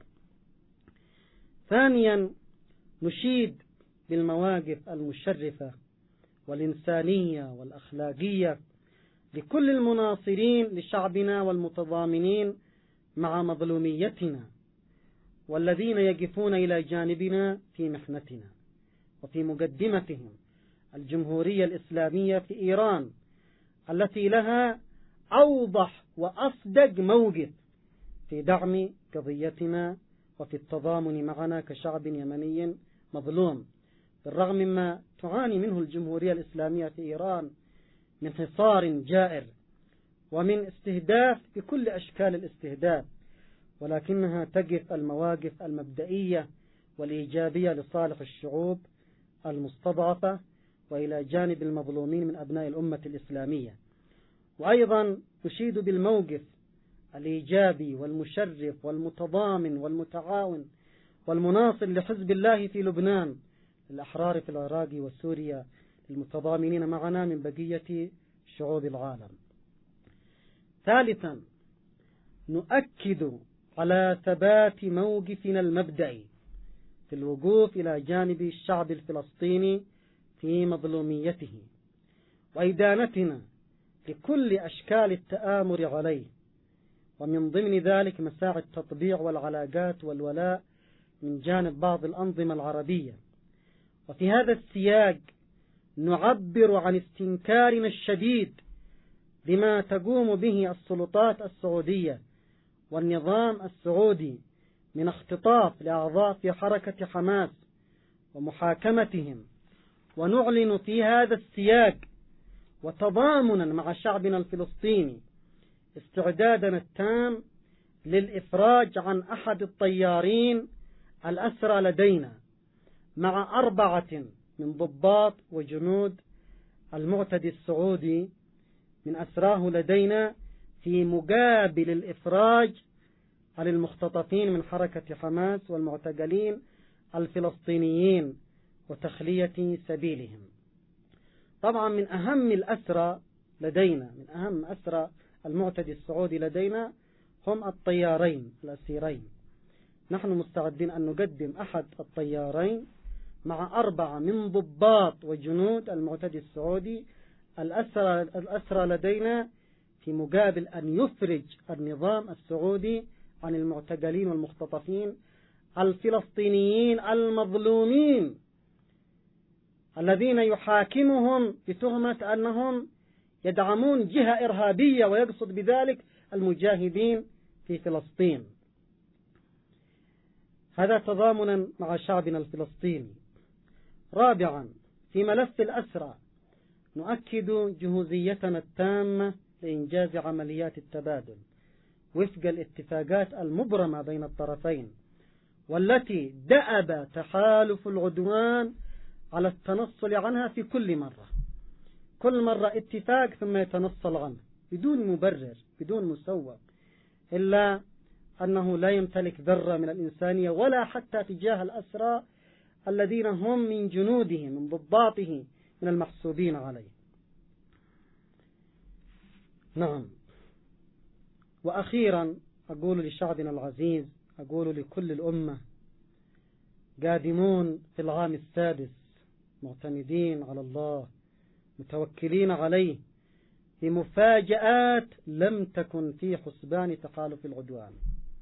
ثانيا، نشيد بالمواقف المشرفة والإنسانية والأخلاقية لكل المناصرين لشعبنا والمتضامنين مع مظلوميتنا، والذين يقفون إلى جانبنا في محنتنا، وفي مقدمتهم الجمهورية الإسلامية في إيران التي لها أوضح وأصدق موقف في دعم قضيتنا وفي التضامن معنا كشعب يمني مظلوم، بالرغم مما تعاني منه الجمهورية الإسلامية في إيران من حصار جائر ومن استهداف بكل أشكال الاستهداف، ولكنها تقف المواقف المبدئية والإيجابية لصالح الشعوب المستضعفة وإلى جانب المظلومين من أبناء الأمة الإسلامية. وأيضا نشيد بالموقف الإيجابي والمشرف والمتضامن والمتعاون والمناصر لحزب الله في لبنان، للأحرار في العراق وسوريا، للمتضامنين معنا من بقية شعوب العالم. ثالثا، نؤكد على ثبات موقفنا المبدئي في الوقوف إلى جانب الشعب الفلسطيني في مظلوميته، وإدانتنا لكل أشكال التآمر عليه، ومن ضمن ذلك مساعي التطبيع والعلاقات والولاء من جانب بعض الأنظمة العربية. وفي هذا السياق نعبر عن استنكارنا الشديد لما تقوم به السلطات السعودية والنظام السعودي من اختطاف لأعضاء في حركة حماس ومحاكمتهم، ونعلن في هذا السياق وتضامنا مع شعبنا الفلسطيني استعدادنا التام للإفراج عن أحد الطيارين الأسرى لدينا مع 4 من ضباط وجنود المعتدي السعودي من أسراه لدينا، في مقابل الإفراج عن المختطفين من حركة حماس والمعتقلين الفلسطينيين وتخلية سبيلهم. طبعا من أهم الأسرى لدينا، من أهم أسرى المعتدي السعودي لدينا هم الطيارين الأسيرين. نحن مستعدين أن نقدم أحد الطيارين مع 4 من ضباط وجنود المعتدي السعودي الأسرى لدينا، في مقابل أن يفرج النظام السعودي عن المعتقلين والمختطفين الفلسطينيين المظلومين الذين يحاكمهم بتهمة أنهم يدعمون جهة إرهابية، ويقصد بذلك المجاهدين في فلسطين. هذا تضامنا مع شعبنا الفلسطيني. رابعا، في ملف الأسرى نؤكد جهوزيتنا التامة لإنجاز عمليات التبادل وفق الاتفاقات المبرمة بين الطرفين، والتي دأب تحالف العدوان على التنصل عنها في كل مرة اتفاق ثم يتنصل عنه بدون مبرر بدون مسوغ، إلا أنه لا يمتلك ذرة من الإنسانية ولا حتى تجاه الأسرى الذين هم من جنوده من ضباطه من المحسوبين عليه. نعم. وأخيرا أقول لشعبنا العزيز، أقول لكل الأمة قادمون في العام السادس معتمدين على الله متوكلين عليه بمفاجآت لم تكن في حسبان تحالف العدوان،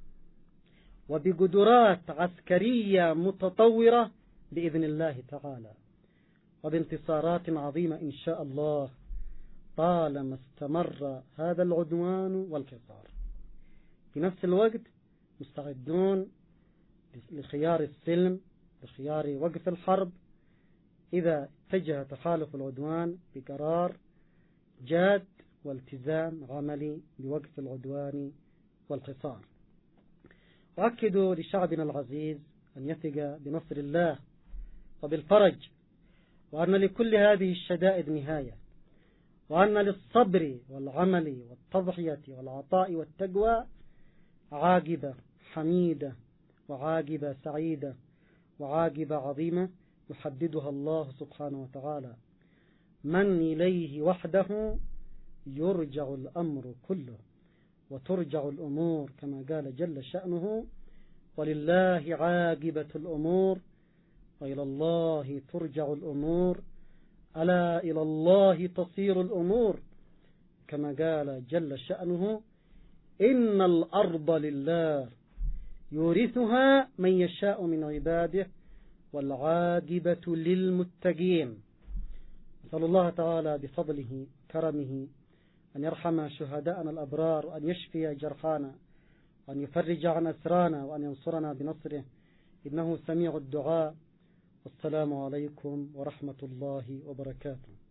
وبقدرات عسكرية متطورة بإذن الله تعالى، وبانتصارات عظيمة إن شاء الله طالما استمر هذا العدوان والحصار. في نفس الوقت مستعدون لخيار السلم، لخيار وقف الحرب إذا اتجه تحالف العدوان بقرار جاد والتزام عملي بوقف العدوان والحصار. وأكد لشعبنا العزيز أن يثق بنصر الله وبالفرج، وأن لكل هذه الشدائد نهاية، وأن للصبر والعمل والتضحية والعطاء والتقوى عاقبة حميدة وعاقبة سعيدة وعاقبة عظيمة يحددها الله سبحانه وتعالى، من إليه وحده يرجع الأمر كله وترجع الأمور كما قال جل شأنه، ولله عاقبة الأمور وإلى الله ترجع الأمور، ألا إلى الله تصير الأمور، كما قال جل شأنه إن الأرض لله يورثها من يشاء من عباده والعاقبة للمتقين. نسأل الله تعالى بفضله كرمه أن يرحم شهداءنا الأبرار، وأن يشفي جرحانا، وأن يفرج عن أسرانا، وأن ينصرنا بنصره، إنه سميع الدعاء. والسلام عليكم ورحمة الله وبركاته.